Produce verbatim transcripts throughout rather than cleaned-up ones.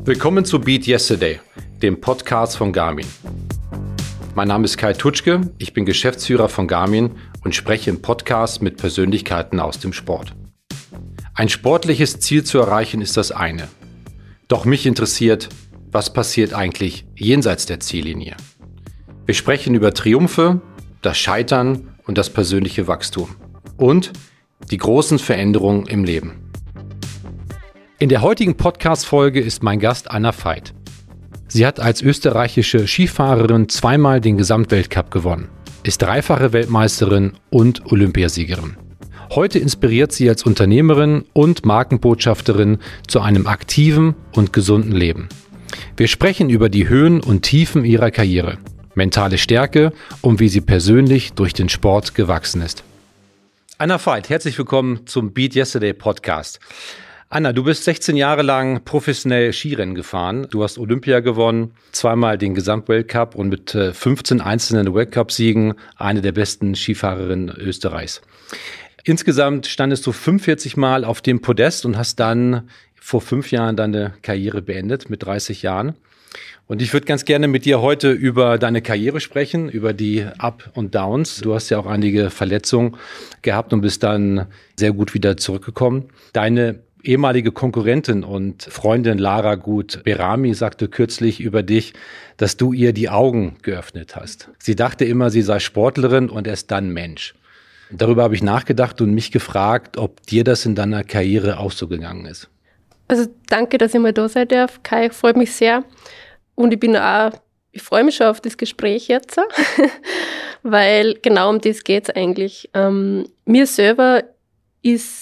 Willkommen zu Beat Yesterday, dem Podcast von Garmin. Mein Name ist Kai Tutschke, ich bin Geschäftsführer von Garmin und spreche im Podcast mit Persönlichkeiten aus dem Sport. Ein sportliches Ziel zu erreichen ist das eine. Doch mich interessiert, was passiert eigentlich jenseits der Ziellinie? Wir sprechen über Triumphe, das Scheitern und das persönliche Wachstum und die großen Veränderungen im Leben. In der heutigen Podcast-Folge ist mein Gast Anna Veit. Sie hat als österreichische Skifahrerin zweimal den Gesamtweltcup gewonnen, ist dreifache Weltmeisterin und Olympiasiegerin. Heute inspiriert sie als Unternehmerin und Markenbotschafterin zu einem aktiven und gesunden Leben. Wir sprechen über die Höhen und Tiefen ihrer Karriere, mentale Stärke und wie sie persönlich durch den Sport gewachsen ist. Anna Veit, herzlich willkommen zum Beat Yesterday Podcast. Anna, du bist sechzehn Jahre lang professionell Skirennen gefahren. Du hast Olympia gewonnen, zweimal den Gesamtweltcup und mit fünfzehn einzelnen Weltcup-Siegen eine der besten Skifahrerinnen Österreichs. Insgesamt standest du fünfundvierzig Mal auf dem Podest und hast dann vor fünf Jahren deine Karriere beendet mit dreißig Jahren. Und ich würde ganz gerne mit dir heute über deine Karriere sprechen, über die Up und Downs. Du hast ja auch einige Verletzungen gehabt und bist dann sehr gut wieder zurückgekommen. Deine ehemalige Konkurrentin und Freundin Lara Gut-Berami sagte kürzlich über dich, dass du ihr die Augen geöffnet hast. Sie dachte immer, sie sei Sportlerin und erst dann Mensch. Darüber habe ich nachgedacht und mich gefragt, ob dir das in deiner Karriere auch so gegangen ist. Also danke, dass ich mal da sein darf. Kai, freut mich sehr. Und ich bin auch, ich freue mich schon auf das Gespräch jetzt, weil genau um das geht es eigentlich. Ähm, mir selber ist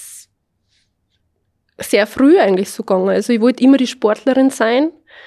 sehr früh eigentlich so gegangen. Also ich wollte immer die Sportlerin sein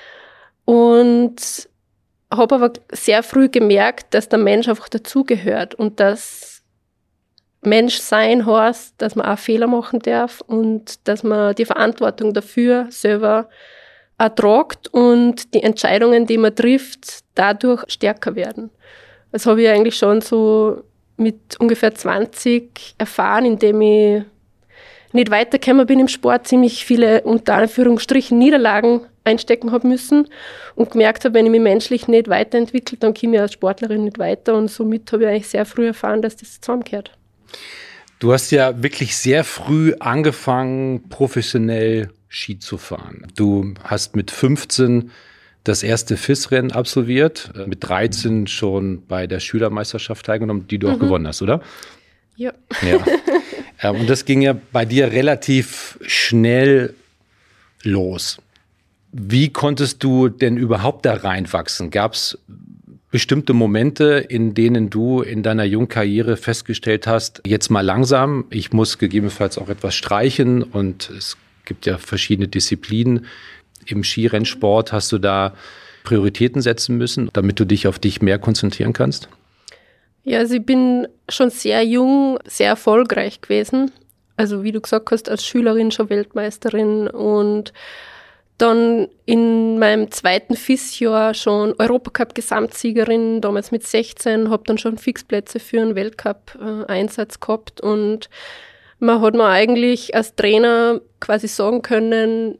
und habe aber sehr früh gemerkt, dass der Mensch einfach dazugehört und dass Mensch sein heißt, dass man auch Fehler machen darf und dass man die Verantwortung dafür selber auch tragt und die Entscheidungen, die man trifft, dadurch stärker werden. Das habe ich eigentlich schon so mit ungefähr zwanzig erfahren, indem ich nicht weitergekommen bin im Sport, ziemlich viele unter Anführungsstrichen Niederlagen einstecken habe müssen und gemerkt habe, wenn ich mich menschlich nicht weiterentwickle, dann komme ich als Sportlerin nicht weiter und somit habe ich eigentlich sehr früh erfahren, dass das zusammengehört. Du hast ja wirklich sehr früh angefangen, professionell Ski zu fahren. Du hast mit fünfzehn das erste F I S-Rennen absolviert, mit dreizehn schon bei der Schülermeisterschaft teilgenommen, die du auch mhm. gewonnen hast, oder? Ja. Ja. Und das ging ja bei dir relativ schnell los. Wie konntest du denn überhaupt da reinwachsen? Gab es bestimmte Momente, in denen du in deiner jungen Karriere festgestellt hast, jetzt mal langsam, ich muss gegebenenfalls auch etwas streichen und es gibt ja verschiedene Disziplinen im Skirennsport. Hast du da Prioritäten setzen müssen, damit du dich auf dich mehr konzentrieren kannst? Ja, also ich bin schon sehr jung, sehr erfolgreich gewesen. Also wie du gesagt hast, als Schülerin schon Weltmeisterin und dann in meinem zweiten F I S-Jahr schon Europacup-Gesamtsiegerin, damals mit sechzehn, habe dann schon Fixplätze für einen Weltcup-Einsatz gehabt und man hat mir eigentlich als Trainer quasi sagen können,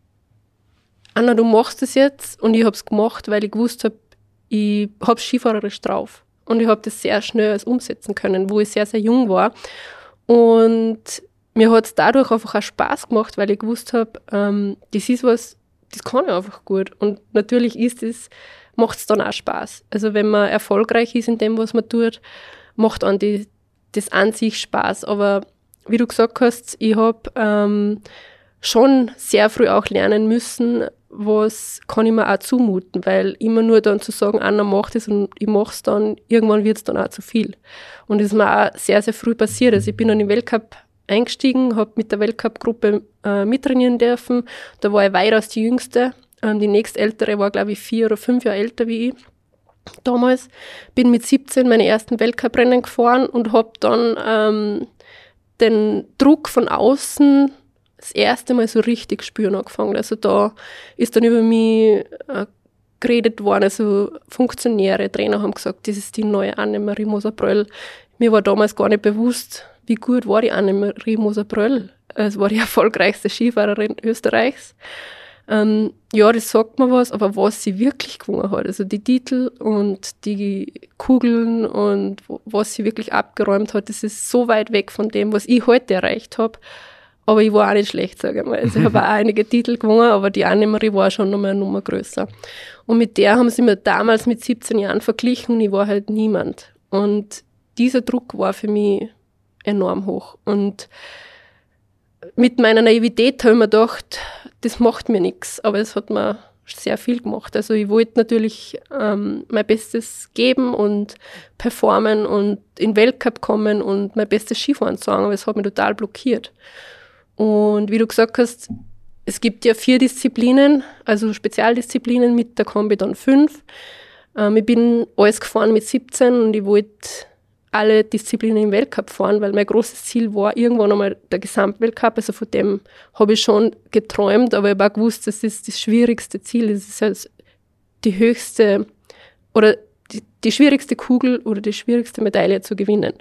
Anna, du machst es jetzt und ich habe es gemacht, weil ich gewusst habe, ich habe skifahrerisch drauf. Und ich habe das sehr schnell als umsetzen können, wo ich sehr, sehr jung war. Und mir hat es dadurch einfach auch Spaß gemacht, weil ich gewusst habe, ähm, das ist was, das kann ich einfach gut. Und natürlich ist es, macht es dann auch Spaß. Also wenn man erfolgreich ist in dem, was man tut, macht an die, das an sich Spaß. Aber wie du gesagt hast, ich habe ähm, schon sehr früh auch lernen müssen, was kann ich mir auch zumuten, weil immer nur dann zu sagen, Anna macht es und ich mache es dann, irgendwann wird es dann auch zu viel. Und das ist mir auch sehr, sehr früh passiert. Also ich bin dann im Weltcup eingestiegen, habe mit der Weltcup-Gruppe äh, mittrainieren dürfen. Da war ich weitaus die Jüngste. Ähm, die nächstältere war, glaube ich, vier oder fünf Jahre älter wie ich damals. Bin mit siebzehn meine ersten Weltcuprennen gefahren und habe dann ähm, den Druck von außen das erste Mal so richtig spüren angefangen. Also da ist dann über mich äh, geredet worden, also Funktionäre, Trainer haben gesagt, das ist die neue Annemarie Moser-Pröll. Mir war damals gar nicht bewusst, wie gut war die Annemarie Moser-Pröll. Es war die erfolgreichste Skifahrerin Österreichs. Ähm, ja, das sagt mir was, aber was sie wirklich gewonnen hat, also die Titel und die Kugeln und was sie wirklich abgeräumt hat, das ist so weit weg von dem, was ich heute erreicht habe. Aber ich war auch nicht schlecht, sage ich mal. Also ich habe auch einige Titel gewonnen, aber die Annemarie war schon noch mal eine Nummer größer. Und mit der haben sie mir damals mit siebzehn Jahren verglichen und ich war halt niemand. Und dieser Druck war für mich enorm hoch. Und mit meiner Naivität habe ich mir gedacht, das macht mir nichts, aber es hat mir sehr viel gemacht. Also ich wollte natürlich ähm, mein Bestes geben und performen und in den Weltcup kommen und mein bestes Skifahren sagen, aber es hat mich total blockiert. Und wie du gesagt hast, es gibt ja vier Disziplinen, also Spezialdisziplinen, mit der Kombi dann fünf. Ähm, ich bin alles gefahren mit siebzehn und ich wollte alle Disziplinen im Weltcup fahren, weil mein großes Ziel war irgendwann einmal der Gesamtweltcup. Also von dem habe ich schon geträumt, aber ich habe auch gewusst, das ist das schwierigste Ziel. Das ist halt die höchste oder die, die schwierigste Kugel oder die schwierigste Medaille zu gewinnen.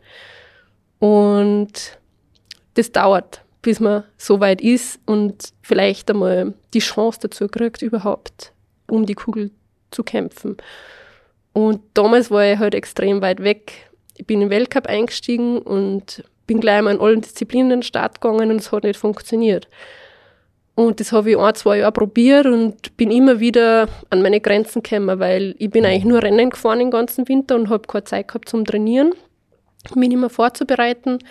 Und das dauert, bis man so weit ist und vielleicht einmal die Chance dazu kriegt, überhaupt um die Kugel zu kämpfen. Und damals war ich halt extrem weit weg. Ich bin im Weltcup eingestiegen und bin gleich mal in allen Disziplinen in den Start gegangen und es hat nicht funktioniert. Und das habe ich ein, zwei Jahre probiert und bin immer wieder an meine Grenzen gekommen, weil ich bin eigentlich nur Rennen gefahren den ganzen Winter und habe keine Zeit gehabt zum Trainieren, mich nicht mehr vorzubereiten.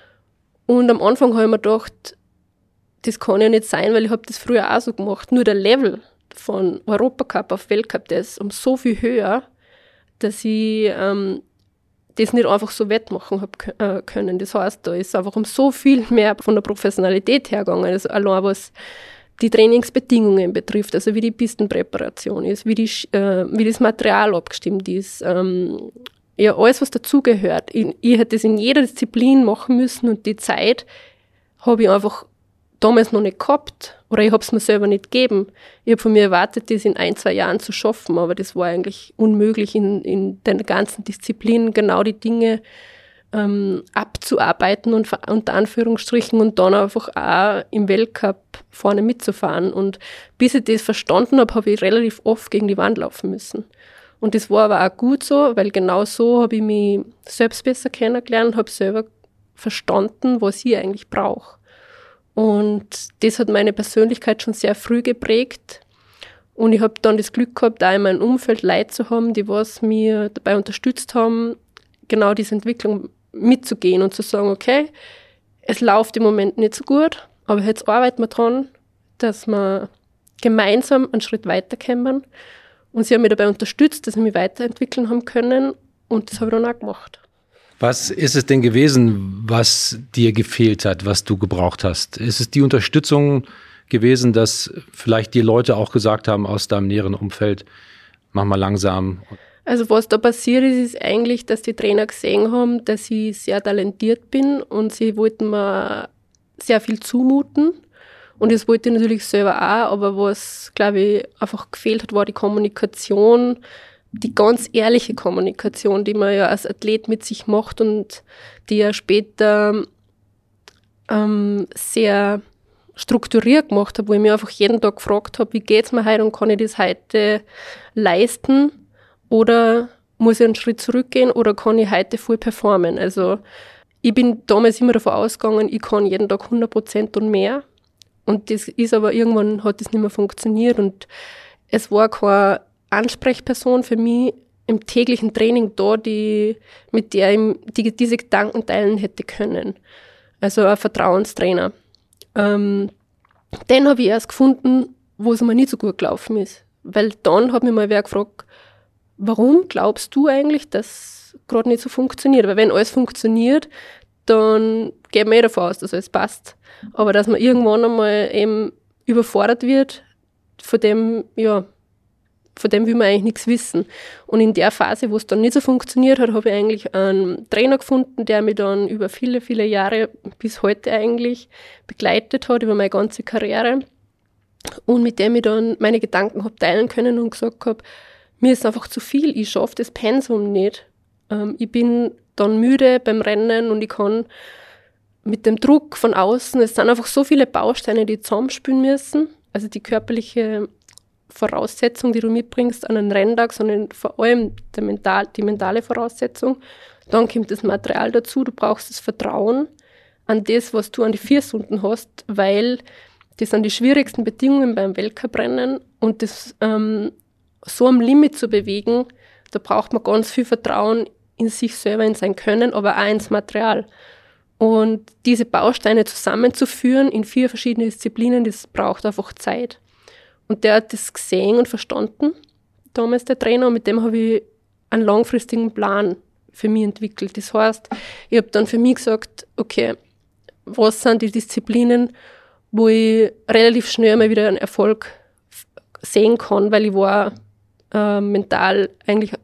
Und am Anfang habe ich mir gedacht, das kann ja nicht sein, weil ich habe das früher auch so gemacht. Nur der Level von Europacup auf Weltcup, der ist um so viel höher, dass ich ähm, das nicht einfach so wettmachen habe äh, können. Das heißt, da ist einfach um so viel mehr von der Professionalität hergegangen. Also allein was die Trainingsbedingungen betrifft, also wie die Pistenpräparation ist, wie, die, äh, wie das Material abgestimmt ist, ähm, ja, alles, was dazugehört. Ich, ich hätte das in jeder Disziplin machen müssen und die Zeit habe ich einfach damals noch nicht gehabt oder ich habe es mir selber nicht gegeben. Ich habe von mir erwartet, das in ein, zwei Jahren zu schaffen, aber das war eigentlich unmöglich, in, in den ganzen Disziplinen genau die Dinge ähm, abzuarbeiten und unter Anführungsstrichen und dann einfach auch im Weltcup vorne mitzufahren. Und bis ich das verstanden habe, habe ich relativ oft gegen die Wand laufen müssen. Und das war aber auch gut so, weil genau so habe ich mich selbst besser kennengelernt und habe selber verstanden, was ich eigentlich brauche. Und das hat meine Persönlichkeit schon sehr früh geprägt. Und ich habe dann das Glück gehabt, auch in meinem Umfeld Leute zu haben, die was mir dabei unterstützt haben, genau diese Entwicklung mitzugehen und zu sagen, okay, es läuft im Moment nicht so gut, aber jetzt arbeiten wir dran, dass wir gemeinsam einen Schritt weiterkommen. Und sie haben mich dabei unterstützt, dass ich mich weiterentwickeln haben können. Und das habe ich dann auch gemacht. Was ist es denn gewesen, was dir gefehlt hat, was du gebraucht hast? Ist es die Unterstützung gewesen, dass vielleicht die Leute auch gesagt haben aus deinem näheren Umfeld, mach mal langsam? Also was da passiert ist, ist eigentlich, dass die Trainer gesehen haben, dass ich sehr talentiert bin und sie wollten mir sehr viel zumuten. Und das wollte ich natürlich selber auch, aber was, glaube ich, einfach gefehlt hat, war die Kommunikation, die ganz ehrliche Kommunikation, die man ja als Athlet mit sich macht und die ja später ähm, sehr strukturiert gemacht habe, wo ich mich einfach jeden Tag gefragt habe, wie geht's mir heute und kann ich das heute leisten oder muss ich einen Schritt zurückgehen oder kann ich heute voll performen? Also ich bin damals immer davon ausgegangen, ich kann jeden Tag hundert Prozent und mehr. Und das ist aber irgendwann hat das nicht mehr funktioniert und es war keine Ansprechperson für mich im täglichen Training da, die, mit der ich die, diese Gedanken teilen hätte können. Also ein Vertrauenstrainer. Ähm, den habe ich erst gefunden, wo es mir nicht so gut gelaufen ist. Weil dann hat mich mal wer gefragt, warum glaubst du eigentlich, dass gerade nicht so funktioniert? Weil wenn alles funktioniert, dann geht man eh davon aus, dass alles passt. Aber dass man irgendwann einmal eben überfordert wird, von dem, ja, von dem will man eigentlich nichts wissen. Und in der Phase, wo es dann nicht so funktioniert hat, habe ich eigentlich einen Trainer gefunden, der mich dann über viele, viele Jahre bis heute eigentlich begleitet hat, über meine ganze Karriere. Und mit dem ich dann meine Gedanken habe teilen können und gesagt habe, mir ist einfach zu viel, ich schaffe das Pensum nicht. Ähm, ich bin dann müde beim Rennen und ich kann mit dem Druck von außen, es sind einfach so viele Bausteine, die zusammenspielen müssen. also die körperliche Voraussetzung, die du mitbringst an einen Renntag, sondern vor allem der mental, die mentale Voraussetzung. Dann kommt das Material dazu, du brauchst das Vertrauen an das, was du an die Füße unten hast, weil das sind die schwierigsten Bedingungen beim Weltcuprennen und das ähm, so am Limit zu bewegen, da braucht man ganz viel Vertrauen in sich selber, in sein Können, aber auch ins Material. Und diese Bausteine zusammenzuführen in vier verschiedene Disziplinen, das braucht einfach Zeit. Und der hat das gesehen und verstanden, damals der Trainer, und mit dem habe ich einen langfristigen Plan für mich entwickelt. Das heißt, ich habe dann für mich gesagt, okay, was sind die Disziplinen, wo ich relativ schnell mal wieder einen Erfolg sehen kann, weil ich war äh, mental eigentlich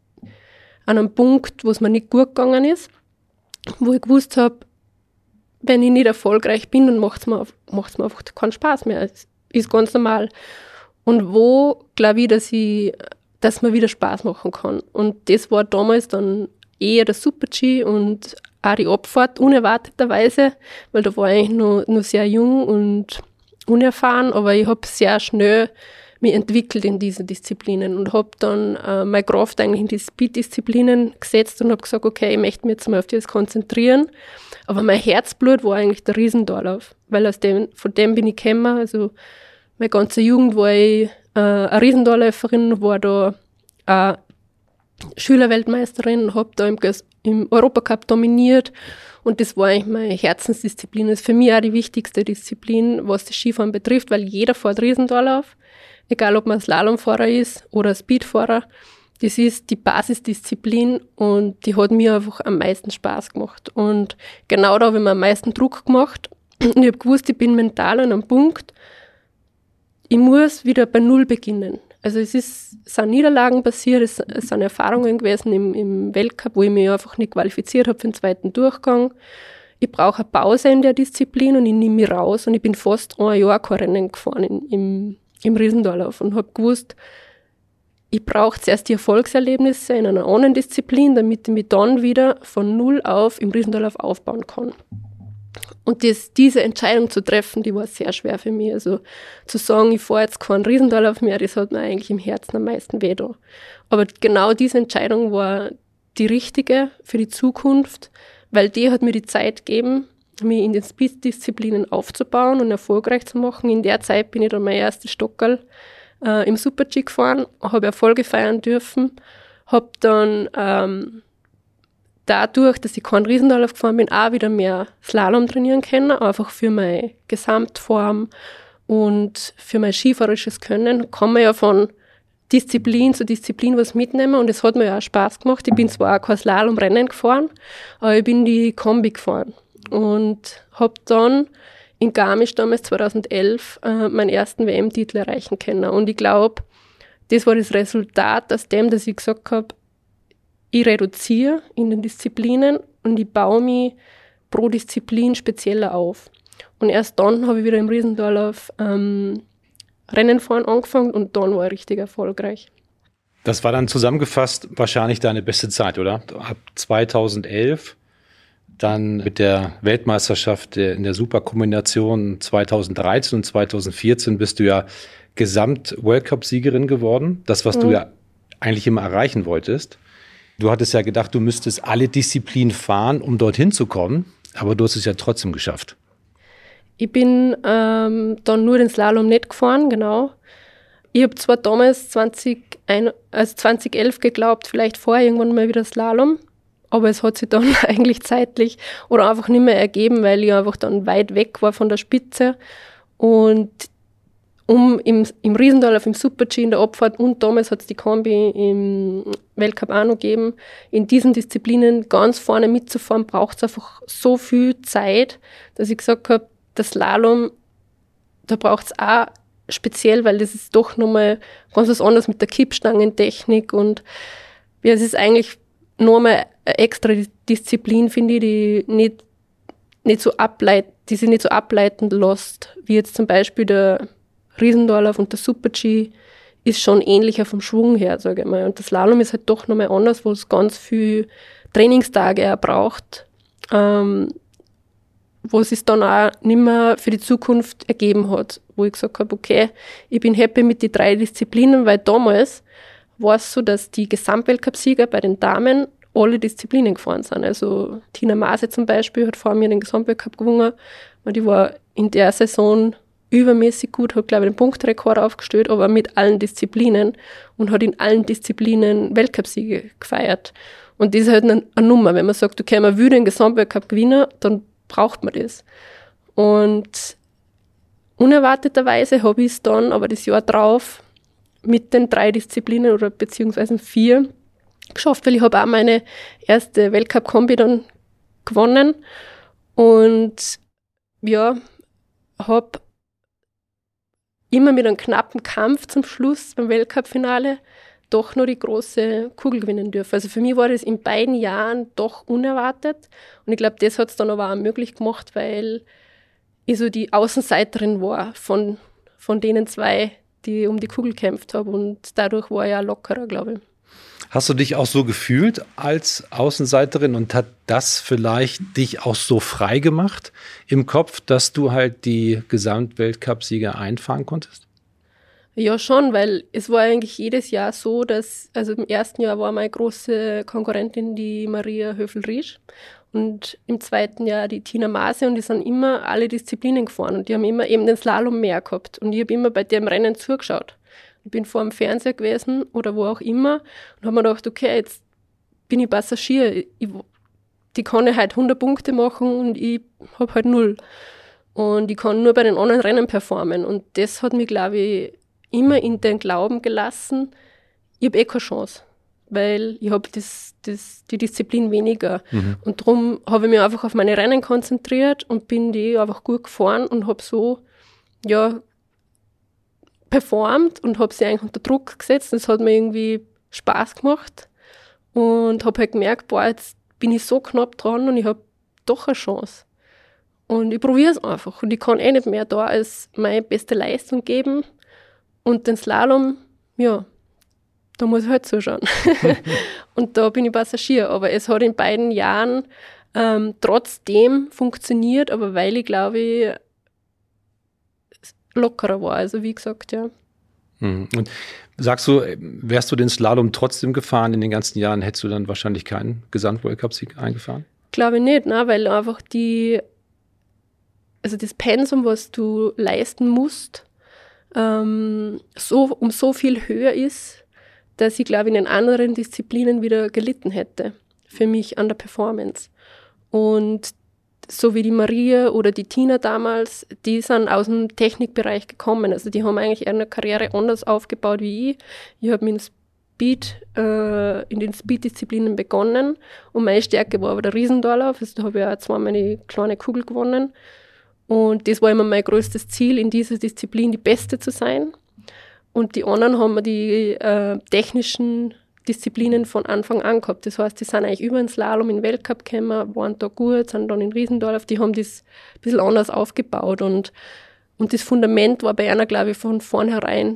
an einem Punkt, wo es mir nicht gut gegangen ist, wo ich gewusst habe, wenn ich nicht erfolgreich bin, dann macht es mir, macht's mir einfach keinen Spaß mehr. Es ist ganz normal. Und wo glaube ich, dass ich, dass mir wieder Spaß machen kann. Und das war damals dann eher der Super-G und auch die Abfahrt, unerwarteterweise, weil da war ich noch, noch sehr jung und unerfahren, aber ich habe sehr schnell mich entwickelt in diese Disziplinen und habe dann äh, meine Kraft eigentlich in die Speed-Disziplinen gesetzt und habe gesagt, okay, ich möchte mich jetzt mal auf das konzentrieren. Aber mein Herzblut war eigentlich der Riesendorlauf, weil aus dem, von dem bin ich gekommen. Also meine ganze Jugend war ich äh, eine Riesendorläuferin, war da äh, Schülerweltmeisterin und habe da im, im Europacup dominiert. Und das war eigentlich meine Herzensdisziplin. Das ist für mich auch die wichtigste Disziplin, was das Skifahren betrifft, weil jeder fährt Riesendorlauf. Egal, ob man Slalomfahrer ist oder Speedfahrer, das ist die Basisdisziplin und die hat mir einfach am meisten Spaß gemacht. Und genau da habe ich mir am meisten Druck gemacht. Und ich habe gewusst, ich bin mental an einem Punkt, ich muss wieder bei Null beginnen. Also es ist, es sind Niederlagen passiert, es, es sind Erfahrungen gewesen im, im Weltcup, wo ich mich einfach nicht qualifiziert habe für den zweiten Durchgang. Ich brauche eine Pause in der Disziplin und ich nehme mich raus und ich bin fast ein Jahr kein Rennen gefahren in, im im Riesendorlauf und habe gewusst, ich brauche zuerst die Erfolgserlebnisse in einer anderen Disziplin, damit ich mich dann wieder von Null auf im Riesendorlauf aufbauen kann. Und das, diese Entscheidung zu treffen, die war sehr schwer für mich. Also zu sagen, ich fahre jetzt keinen Riesendorlauf mehr, das hat mir eigentlich im Herzen am meisten weh da. Aber genau diese Entscheidung war die richtige für die Zukunft, weil die hat mir die Zeit gegeben, mich in den Speed-Disziplinen aufzubauen und erfolgreich zu machen. In der Zeit bin ich dann mein erstes Stockerl äh, im Super-G gefahren, habe Erfolge feiern dürfen, habe dann ähm, dadurch, dass ich keinen Riesendorlauf gefahren bin, auch wieder mehr Slalom trainieren können, einfach für meine Gesamtform und für mein skifahrerisches Können. Kann man ja von Disziplin zu Disziplin was mitnehmen und es hat mir ja auch Spaß gemacht. Ich bin zwar auch kein Slalom-Rennen gefahren, aber ich bin die Kombi gefahren. Und habe dann in Garmisch damals zweitausendelf äh, meinen ersten W M-Titel erreichen können. Und ich glaube, das war das Resultat aus dem, dass ich gesagt habe, ich reduziere in den Disziplinen und ich baue mich pro Disziplin spezieller auf. Und erst dann habe ich wieder im Riesendorlauf ähm, Rennen fahren angefangen und dann war ich richtig erfolgreich. Das war dann zusammengefasst wahrscheinlich deine beste Zeit, oder? Ab zweitausendelf. Dann mit der Weltmeisterschaft in der Superkombination zweitausenddreizehn und zweitausendvierzehn bist du ja Gesamt-World-Cup-Siegerin geworden. Das, was mhm. du ja eigentlich immer erreichen wolltest. Du hattest ja gedacht, du müsstest alle Disziplinen fahren, um dorthin zu kommen. Aber du hast es ja trotzdem geschafft. Ich bin ähm, dann nur den Slalom nicht gefahren, genau. Ich habe zwar damals zwanzig, also zweitausendelf geglaubt, vielleicht vorher irgendwann mal wieder Slalom. Aber es hat sich dann eigentlich zeitlich oder einfach nicht mehr ergeben, weil ich einfach dann weit weg war von der Spitze. Und um im, im Riesendorlauf, im Super-G, in der Abfahrt und damals hat es die Kombi im Weltcup auch noch gegeben, in diesen Disziplinen ganz vorne mitzufahren, braucht es einfach so viel Zeit, dass ich gesagt habe, der Slalom, da braucht es auch speziell, weil das ist doch nochmal ganz was anderes mit der Kippstangentechnik und ja, es ist eigentlich nochmal eine extra Disziplin, finde ich, die nicht, nicht so ableit, die sich nicht so ableiten lässt, wie jetzt zum Beispiel der Riesendorlauf und der Super-G ist schon ähnlicher vom Schwung her, sage ich mal. Und das Slalom ist halt doch nochmal anders, wo es ganz viel Trainingstage auch braucht, ähm, wo es sich dann auch nicht mehr für die Zukunft ergeben hat, wo ich gesagt habe, okay, ich bin happy mit den drei Disziplinen, weil damals war es so, dass die Gesamtweltcup-Sieger bei den Damen alle Disziplinen gefahren sind. Also Tina Maase zum Beispiel hat vor mir den Gesamtweltcup gewonnen, weil die war in der Saison übermäßig gut, hat, glaube ich, den Punktrekord aufgestellt, aber mit allen Disziplinen und hat in allen Disziplinen Weltcupsiege gefeiert. Und das ist halt eine, eine Nummer. Wenn man sagt, okay, man will den Gesamtweltcup gewinnen, dann braucht man das. Und unerwarteterweise habe ich es dann aber das Jahr drauf mit den drei Disziplinen oder beziehungsweise vier geschafft, weil ich habe auch meine erste Weltcup-Kombi dann gewonnen und ja, habe immer mit einem knappen Kampf zum Schluss beim Weltcup-Finale doch noch die große Kugel gewinnen dürfen. Also für mich war das in beiden Jahren doch unerwartet und ich glaube, das hat es dann aber auch möglich gemacht, weil ich so die Außenseiterin war von, von denen zwei, die um die Kugel gekämpft haben und dadurch war ich auch lockerer, glaube ich. Hast du dich auch so gefühlt als Außenseiterin und hat das vielleicht dich auch so frei gemacht im Kopf, dass du halt die Gesamtweltcup-Sieger einfahren konntest? Ja, schon, weil es war eigentlich jedes Jahr so, dass, also im ersten Jahr war meine große Konkurrentin die Maria Höfel-Riesch und im zweiten Jahr die Tina Maase und die sind immer alle Disziplinen gefahren und die haben immer eben den Slalom mehr gehabt und ich habe immer bei dem Rennen zugeschaut. Ich bin vor dem Fernseher gewesen oder wo auch immer und habe mir gedacht, okay, jetzt bin ich Passagier. Ich, die kann ich halt hundert Punkte machen und ich habe halt null. Und ich kann nur bei den anderen Rennen performen. Und das hat mich, glaube ich, immer in den Glauben gelassen, ich habe eh keine Chance. Weil ich habe das, das, die Disziplin weniger. Mhm. Und darum habe ich mich einfach auf meine Rennen konzentriert und bin die einfach gut gefahren und habe so, ja, performt und habe sie eigentlich unter Druck gesetzt. Das hat mir irgendwie Spaß gemacht und habe halt gemerkt, boah, jetzt bin ich so knapp dran und ich habe doch eine Chance. Und ich probiere es einfach und ich kann eh nicht mehr da als meine beste Leistung geben und den Slalom, ja, da muss ich halt zuschauen. Und da bin ich Passagier, aber es hat in beiden Jahren ähm, trotzdem funktioniert, aber weil ich, glaube ich, lockerer war, also wie gesagt, ja. Und sagst du, wärst du den Slalom trotzdem gefahren in den ganzen Jahren, hättest du dann wahrscheinlich keinen Gesamt-Weltcup-Sieg eingefahren? Glaube ich nicht, ne? Weil einfach die, also das Pensum, was du leisten musst, ähm, so, um so viel höher ist, dass ich, glaube ich, in den anderen Disziplinen wieder gelitten hätte, für mich an der Performance. Und so wie die Maria oder die Tina damals, die sind aus dem Technikbereich gekommen. Also die haben eigentlich ihre Karriere anders aufgebaut wie ich. Ich habe mit dem Speed, äh, in den Speed-Disziplinen begonnen und meine Stärke war aber der Riesendorlauf. Also da habe ich auch zweimal eine kleine Kugel gewonnen. Und das war immer mein größtes Ziel, in dieser Disziplin die Beste zu sein. Und die anderen haben mir die äh, technischen Disziplinen von Anfang an gehabt. Das heißt, die sind eigentlich über den Slalom in den Weltcup gekommen, waren da gut, sind dann in Riesendorf, die haben das ein bisschen anders aufgebaut und, und das Fundament war bei einer, glaube ich, von vornherein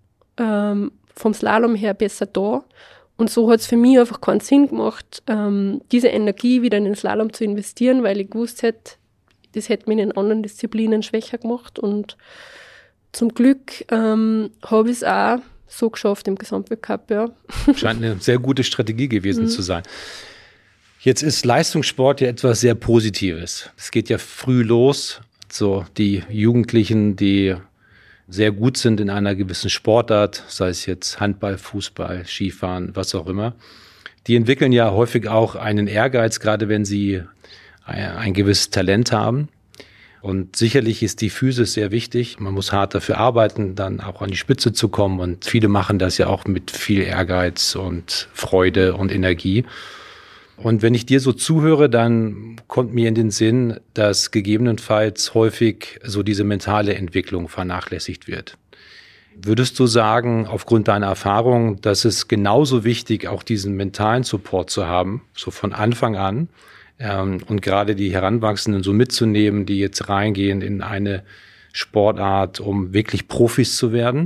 ähm, vom Slalom her besser da und so hat es für mich einfach keinen Sinn gemacht, ähm, diese Energie wieder in den Slalom zu investieren, weil ich gewusst hätte, das hätte mich in den anderen Disziplinen schwächer gemacht und zum Glück ähm, habe ich es auch so geschafft im Gesamtweltcup, ja. Scheint eine sehr gute Strategie gewesen mhm. zu sein. Jetzt ist Leistungssport ja etwas sehr Positives. Es geht ja früh los. So die Jugendlichen, die sehr gut sind in einer gewissen Sportart, sei es jetzt Handball, Fußball, Skifahren, was auch immer, die entwickeln ja häufig auch einen Ehrgeiz, gerade wenn sie ein, ein gewisses Talent haben. Und sicherlich ist die Physis sehr wichtig. Man muss hart dafür arbeiten, dann auch an die Spitze zu kommen. Und viele machen das ja auch mit viel Ehrgeiz und Freude und Energie. Und wenn ich dir so zuhöre, dann kommt mir in den Sinn, dass gegebenenfalls häufig so diese mentale Entwicklung vernachlässigt wird. Würdest du sagen, aufgrund deiner Erfahrung, dass es genauso wichtig, auch diesen mentalen Support zu haben, so von Anfang an, und gerade die Heranwachsenden so mitzunehmen, die jetzt reingehen in eine Sportart, um wirklich Profis zu werden,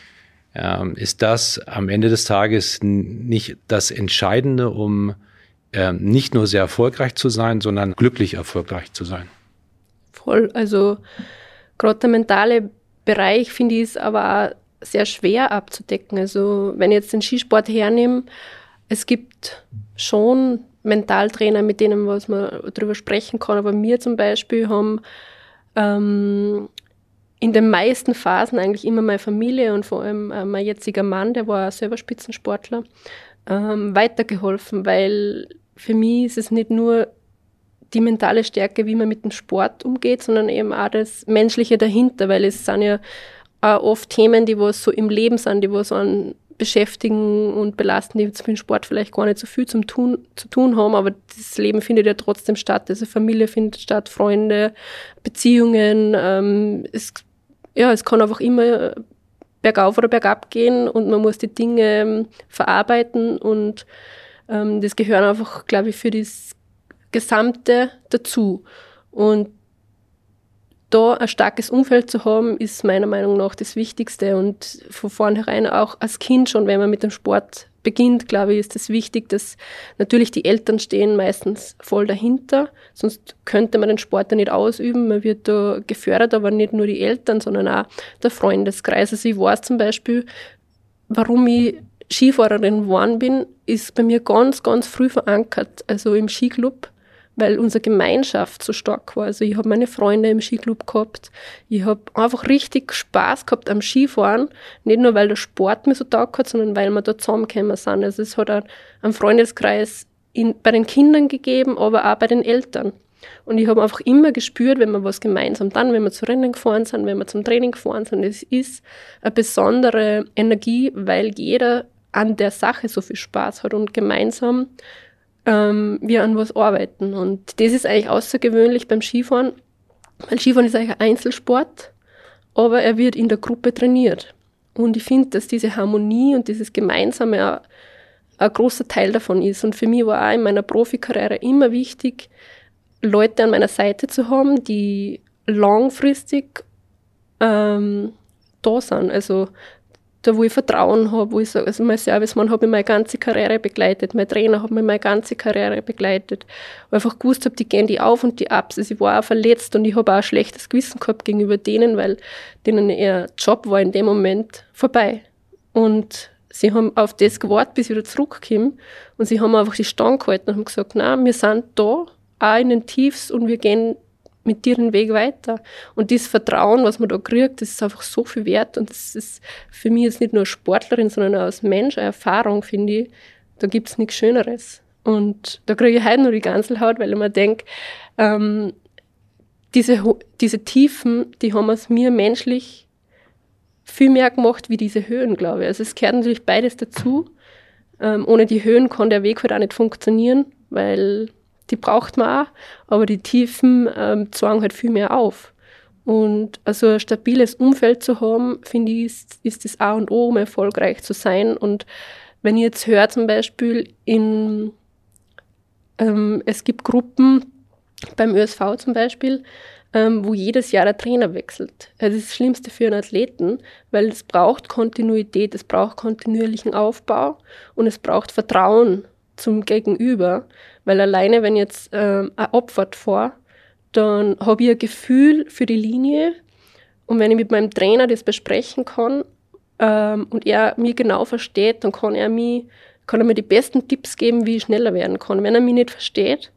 ist das am Ende des Tages nicht das Entscheidende, um nicht nur sehr erfolgreich zu sein, sondern glücklich erfolgreich zu sein? Voll, also gerade der mentale Bereich, finde ich, ist aber auch sehr schwer abzudecken. Also wenn ich jetzt den Skisport hernehme, es gibt schon Mentaltrainer, mit denen was man darüber sprechen kann, aber wir zum Beispiel haben ähm, in den meisten Phasen eigentlich immer meine Familie und vor allem äh, mein jetziger Mann, der war selber Spitzensportler, ähm, weitergeholfen, weil für mich ist es nicht nur die mentale Stärke, wie man mit dem Sport umgeht, sondern eben auch das Menschliche dahinter, weil es sind ja auch oft Themen, die was so im Leben sind, die was einen beschäftigen und belasten, die jetzt mit dem Sport vielleicht gar nicht so viel zum tun, zu tun haben, aber das Leben findet ja trotzdem statt. Also Familie findet statt, Freunde, Beziehungen. Ähm, es, ja, es kann einfach immer bergauf oder bergab gehen und man muss die Dinge ähm, verarbeiten und ähm, das gehört einfach, glaube ich, für das Gesamte dazu. Und da ein starkes Umfeld zu haben, ist meiner Meinung nach das Wichtigste. Und von vornherein auch als Kind schon, wenn man mit dem Sport beginnt, glaube ich, ist es das wichtig, dass natürlich die Eltern stehen meistens voll dahinter. Sonst könnte man den Sport ja nicht ausüben. Man wird da gefördert, aber nicht nur die Eltern, sondern auch der Freundeskreis. Also ich weiß zum Beispiel, warum ich Skifahrerin geworden bin, ist bei mir ganz, ganz früh verankert. Also im Skiclub, weil unsere Gemeinschaft so stark war. Also ich habe meine Freunde im Skiclub gehabt. Ich habe einfach richtig Spaß gehabt am Skifahren. Nicht nur, weil der Sport mir so taugt hat, sondern weil wir da zusammengekommen sind. Also es hat auch einen Freundeskreis in, bei den Kindern gegeben, aber auch bei den Eltern. Und ich habe einfach immer gespürt, wenn wir was gemeinsam dann, wenn wir zu Rennen gefahren sind, wenn wir zum Training gefahren sind, es ist eine besondere Energie, weil jeder an der Sache so viel Spaß hat und gemeinsam ähm, wir an was arbeiten. Und das ist eigentlich außergewöhnlich beim Skifahren, weil Skifahren ist eigentlich ein Einzelsport, aber er wird in der Gruppe trainiert. Und ich finde, dass diese Harmonie und dieses Gemeinsame auch ein großer Teil davon ist. Und für mich war auch in meiner Profikarriere immer wichtig, Leute an meiner Seite zu haben, die langfristig ähm, da sind. Also da, wo ich Vertrauen habe, wo ich sage, also mein Servicemann hat mich meine ganze Karriere begleitet, mein Trainer hat mich meine ganze Karriere begleitet. Wo ich einfach gewusst habe, die gehen die auf und die Abs. Also ich war auch verletzt und ich habe auch ein schlechtes Gewissen gehabt gegenüber denen, weil denen ihr Job war in dem Moment vorbei. Und sie haben auf das gewartet, bis ich wieder zurückkomme. Und sie haben einfach die Stange gehalten und haben gesagt, nein, wir sind da, auch in den Tiefs und wir gehen mit dir den Weg weiter. Und dieses Vertrauen, was man da kriegt, das ist einfach so viel wert. Und das ist für mich jetzt nicht nur als Sportlerin, sondern auch als Mensch eine Erfahrung, finde ich. Da gibt es nichts Schöneres. Und da kriege ich heute noch die Gänsehaut, weil ich mir denke, ähm, diese, diese Tiefen, die haben es mir menschlich viel mehr gemacht wie diese Höhen, glaube ich. Also es gehört natürlich beides dazu. Ähm, ohne die Höhen kann der Weg halt auch nicht funktionieren, weil die braucht man auch, aber die Tiefen ähm, zwangen halt viel mehr auf. Und also ein stabiles Umfeld zu haben, finde ich, ist, ist das A und O, um erfolgreich zu sein. Und wenn ich jetzt höre zum Beispiel, in, ähm, es gibt Gruppen beim Ö S V zum Beispiel, ähm, wo jedes Jahr der Trainer wechselt. Das ist das Schlimmste für einen Athleten, weil es braucht Kontinuität, es braucht kontinuierlichen Aufbau und es braucht Vertrauen zum Gegenüber, weil alleine, wenn jetzt ähm, ein Abfahrt fahre, dann habe ich ein Gefühl für die Linie und wenn ich mit meinem Trainer das besprechen kann ähm, und er mich genau versteht, dann kann er, mich, kann er mir die besten Tipps geben, wie ich schneller werden kann. Wenn er mich nicht versteht,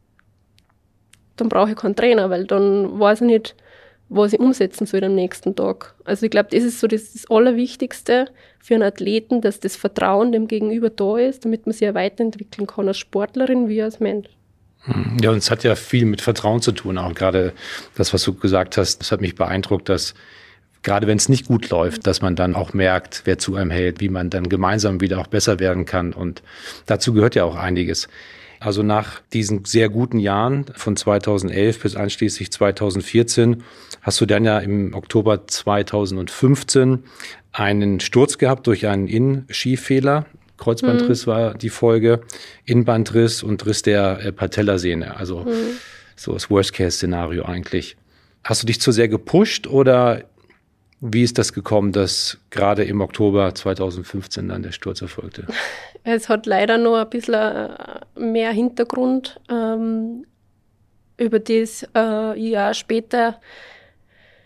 dann brauche ich keinen Trainer, weil dann weiß ich nicht, was ich umsetzen soll am nächsten Tag. Also ich glaube, das ist so das, das Allerwichtigste für einen Athleten, dass das Vertrauen dem Gegenüber da ist, damit man sich ja weiterentwickeln kann als Sportlerin wie als Mensch. Ja, und es hat ja viel mit Vertrauen zu tun, auch gerade das, was du gesagt hast, das hat mich beeindruckt, dass gerade wenn es nicht gut läuft, dass man dann auch merkt, wer zu einem hält, wie man dann gemeinsam wieder auch besser werden kann und dazu gehört ja auch einiges. Also nach diesen sehr guten Jahren von zweitausendelf bis einschließlich zweitausendvierzehn hast du dann ja im Oktober zweitausendfünfzehn einen Sturz gehabt durch einen Innenskifehler. Kreuzbandriss mhm. war die Folge, Innenbandriss und Riss der äh, Patellasehne. Also mhm. so das Worst-Case-Szenario eigentlich. Hast du dich zu sehr gepusht oder wie ist das gekommen, dass gerade im Oktober zweitausendfünfzehn dann der Sturz erfolgte? Es hat leider noch ein bisschen mehr Hintergrund, ähm, über das äh, ich auch später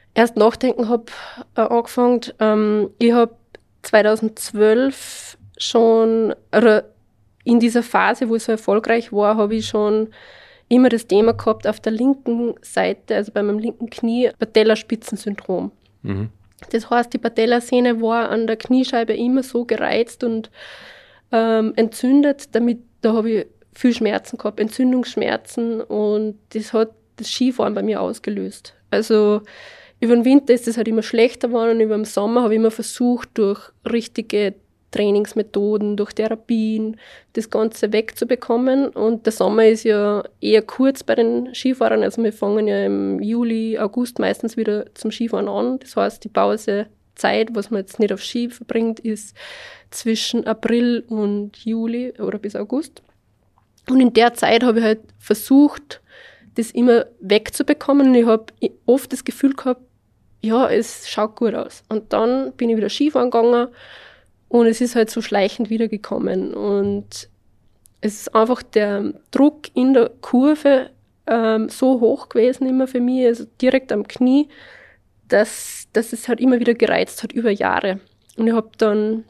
erst nachdenken habe äh, angefangen. Ähm, ich habe zweitausendzwölf schon, oder in dieser Phase, wo ich so erfolgreich war, habe ich schon immer das Thema gehabt auf der linken Seite, also bei meinem linken Knie, Patellaspitzensyndrom. Mhm. Das heißt, die Patellasehne war an der Kniescheibe immer so gereizt und ähm, entzündet, damit, da habe ich viel Schmerzen gehabt, Entzündungsschmerzen, und das hat das Skifahren bei mir ausgelöst. Also über den Winter ist es halt immer schlechter geworden und über den Sommer habe ich immer versucht, durch richtige Trainingsmethoden, durch Therapien, das Ganze wegzubekommen. Und der Sommer ist ja eher kurz bei den Skifahrern. Also wir fangen ja im Juli, August meistens wieder zum Skifahren an. Das heißt, die Pausezeit, was man jetzt nicht auf Ski verbringt, ist zwischen April und Juli oder bis August. Und in der Zeit habe ich halt versucht, das immer wegzubekommen. Und ich habe oft das Gefühl gehabt, ja, es schaut gut aus. Und dann bin ich wieder Skifahren gegangen und es ist halt so schleichend wiedergekommen. Und es ist einfach der Druck in der Kurve ähm, so hoch gewesen immer für mich, also direkt am Knie, dass, dass es halt immer wieder gereizt hat über Jahre. Und ich habe dann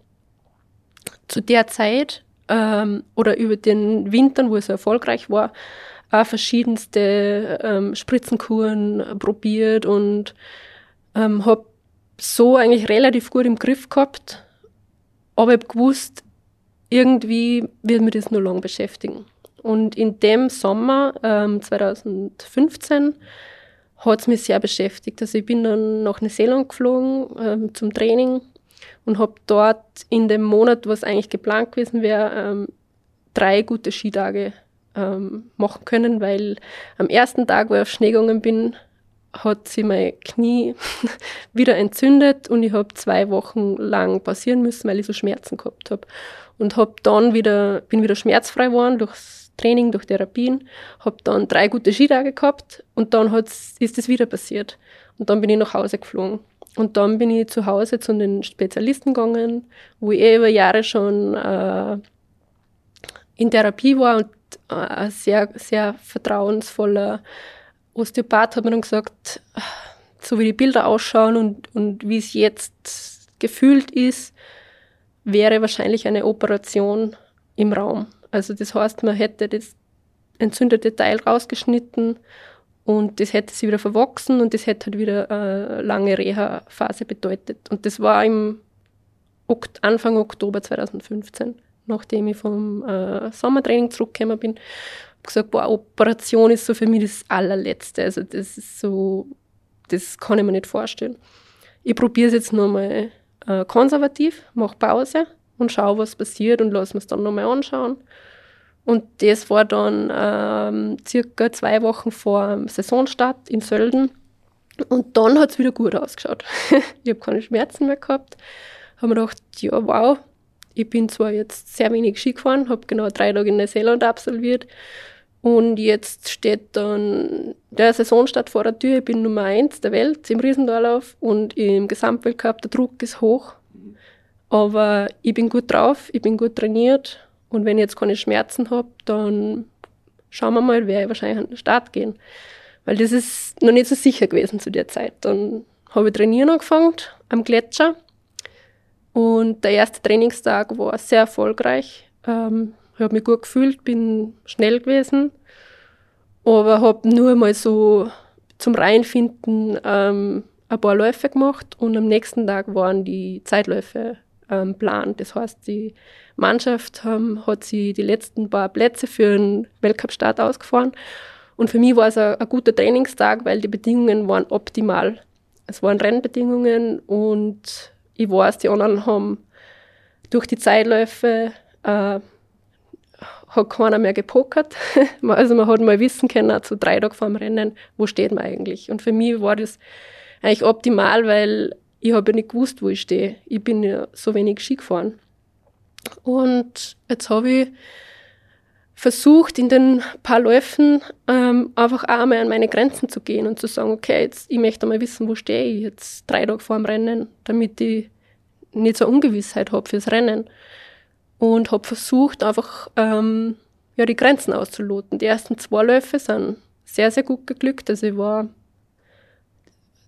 zu der Zeit ähm, oder über den Wintern, wo ich so erfolgreich war, auch verschiedenste ähm, Spritzenkuren probiert und ähm, habe so eigentlich relativ gut im Griff gehabt, aber ich habe gewusst, irgendwie wird mir das nur lang beschäftigen. Und in dem Sommer ähm, zweitausendfünfzehn hat es mich sehr beschäftigt. Also ich bin dann nach Neuseeland geflogen ähm, zum Training und habe dort in dem Monat, was eigentlich geplant gewesen wäre, ähm, drei gute Skitage ähm, machen können, weil am ersten Tag, wo ich auf Schnee gegangen bin, hat sich mein Knie wieder entzündet und ich habe zwei Wochen lang pausieren müssen, weil ich so Schmerzen gehabt habe. Und hab dann wieder, bin wieder schmerzfrei geworden durchs Training, durch Therapien, habe dann drei gute Skitage gehabt und dann hat's, ist es wieder passiert. Und dann bin ich nach Hause geflogen. Und dann bin ich zu Hause zu den Spezialisten gegangen, wo ich eh über Jahre schon äh, in Therapie war, und äh, ein sehr, sehr vertrauensvoller Osteopath hat mir dann gesagt, so wie die Bilder ausschauen und, und wie es jetzt gefühlt ist, wäre wahrscheinlich eine Operation im Raum. Also das heißt, man hätte das entzündete Teil rausgeschnitten und das hätte sich wieder verwachsen und das hätte halt wieder eine lange Reha-Phase bedeutet. Und das war im Okt- Anfang Oktober zweitausendfünfzehn, nachdem ich vom äh, Sommertraining zurückgekommen bin. Ich habe gesagt, boah, Operation ist so für mich das Allerletzte. Also das ist so, das kann ich mir nicht vorstellen. Ich probiere es jetzt nochmal äh, konservativ, mache Pause und schaue, was passiert und lasse mir es dann nochmal anschauen. Und das war dann ähm, circa zwei Wochen vor dem Saisonstart in Sölden. Und dann hat es wieder gut ausgeschaut. Ich habe keine Schmerzen mehr gehabt. Habe mir gedacht, ja, wow, ich bin zwar jetzt sehr wenig Ski gefahren, habe genau drei Tage in Neuseeland absolviert und jetzt steht dann der Saisonstart vor der Tür. Ich bin Nummer eins der Welt im Riesendorlauf und im Gesamtweltcup, der Druck ist hoch. Aber ich bin gut drauf, ich bin gut trainiert und wenn ich jetzt keine Schmerzen habe, dann schauen wir mal, werde ich wahrscheinlich an den Start gehen. Weil das ist noch nicht so sicher gewesen zu der Zeit. Dann habe ich trainieren angefangen am Gletscher. Und der erste Trainingstag war sehr erfolgreich. Ähm, ich habe mich gut gefühlt, bin schnell gewesen, aber habe nur mal so zum Reinfinden ähm, ein paar Läufe gemacht und am nächsten Tag waren die Zeitläufe ähm, plan. Das heißt, die Mannschaft ähm, hat sie die letzten paar Plätze für den Weltcup-Start ausgefahren und für mich war es ein, ein guter Trainingstag, weil die Bedingungen waren optimal. Es waren Rennbedingungen und ich weiß, die anderen haben durch die Zeitläufe äh, hat keiner mehr gepokert. Also man hat mal wissen können, zu drei Tagen vor dem Rennen, wo steht man eigentlich. Und für mich war das eigentlich optimal, weil ich habe ja nicht gewusst, wo ich stehe. Ich bin ja so wenig Ski gefahren. Und jetzt habe ich versucht, in den paar Läufen ähm, einfach auch einmal an meine Grenzen zu gehen und zu sagen, okay, jetzt, ich möchte mal wissen, wo stehe ich jetzt drei Tage vor dem Rennen, damit ich nicht so eine Ungewissheit habe fürs Rennen. Und habe versucht, einfach ähm, ja, die Grenzen auszuloten. Die ersten zwei Läufe sind sehr, sehr gut geglückt. Also ich war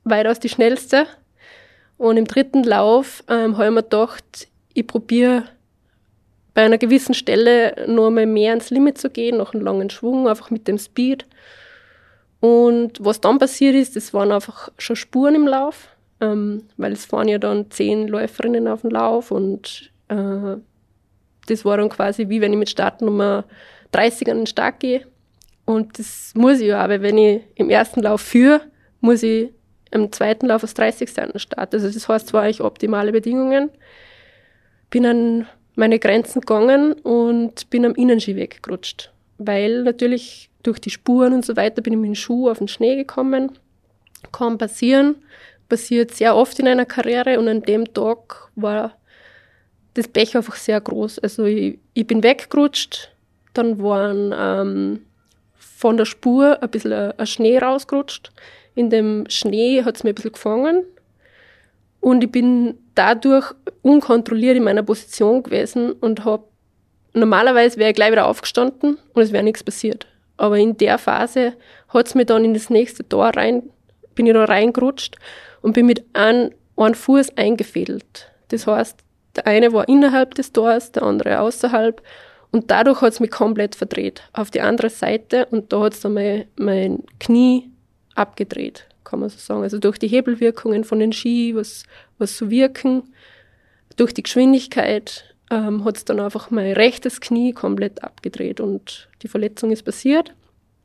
weitaus die schnellste. Und im dritten Lauf ähm, habe ich mir gedacht, ich probiere bei einer gewissen Stelle noch einmal mehr ans Limit zu gehen, noch einen langen Schwung, einfach mit dem Speed. Und was dann passiert ist, das waren einfach schon Spuren im Lauf, ähm, weil es fahren ja dann zehn Läuferinnen auf den Lauf und äh, das war dann quasi wie wenn ich mit Startnummer dreißig an den Start gehe. Und das muss ich ja auch, weil wenn ich im ersten Lauf führe, muss ich im zweiten Lauf als dreißigste an den Start. Also das heißt, zwar eigentlich optimale Bedingungen. Bin an meine Grenzen gegangen und bin am Innenski weggerutscht. Weil natürlich durch die Spuren und so weiter bin ich mit dem Schuh auf den Schnee gekommen. Kann passieren. Passiert sehr oft in einer Karriere und an dem Tag war das Pech einfach sehr groß. Also ich, ich bin weggerutscht, dann waren ähm, von der Spur ein bisschen ein, ein Schnee rausgerutscht. In dem Schnee hat es mir ein bisschen gefangen und ich bin dadurch unkontrolliert in meiner Position gewesen und habe, normalerweise wäre ich gleich wieder aufgestanden und es wäre nichts passiert. Aber in der Phase hat es mir dann in das nächste Tor rein, bin ich da reingerutscht und bin mit einem, einem Fuß eingefädelt. Das heißt, der eine war innerhalb des Tors, der andere außerhalb. Und dadurch hat es mich komplett verdreht auf die andere Seite und da hat es dann mein, mein Knie abgedreht, kann man so sagen. Also durch die Hebelwirkungen von den Ski, was, was so wirken, durch die Geschwindigkeit ähm, hat es dann einfach mein rechtes Knie komplett abgedreht und die Verletzung ist passiert.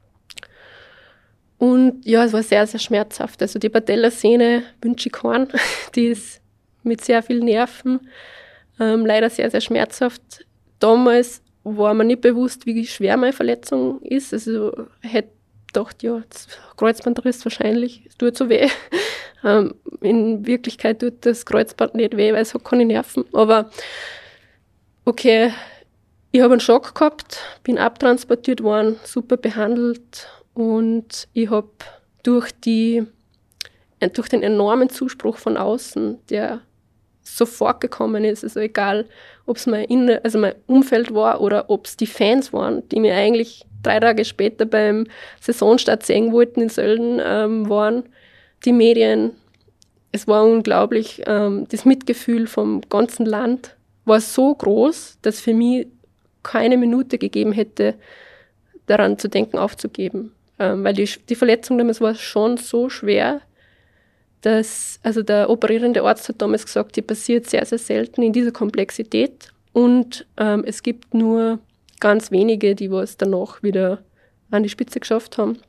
Und ja, es war sehr, sehr schmerzhaft. Also die Patellasehne wünsche ich keinen. Die ist mit sehr vielen Nerven ähm, leider sehr, sehr schmerzhaft. Damals war mir nicht bewusst, wie schwer meine Verletzung ist. Also ich hätte gedacht, ja, Kreuzbandriss wahrscheinlich, es tut so weh. Ähm, in Wirklichkeit tut das Kreuzband nicht weh, weil es hat keine Nerven. Aber okay, ich habe einen Schock gehabt, bin abtransportiert worden, super behandelt und ich habe durch, die, durch den enormen Zuspruch von außen, der sofort gekommen ist, also egal, ob es mein, Inner-, also mein Umfeld war oder ob es die Fans waren, die mir eigentlich drei Tage später beim Saisonstart sehen wollten in Sölden, ähm, waren, die Medien. Es war unglaublich. Ähm, das Mitgefühl vom ganzen Land war so groß, dass für mich keine Minute gegeben hätte, daran zu denken, aufzugeben. Ähm, weil die, die Verletzung damals war schon so schwer, dass, also der operierende Arzt hat damals gesagt, die passiert sehr, sehr selten in dieser Komplexität und ähm, es gibt nur ganz wenige, die was danach wieder an die Spitze geschafft haben.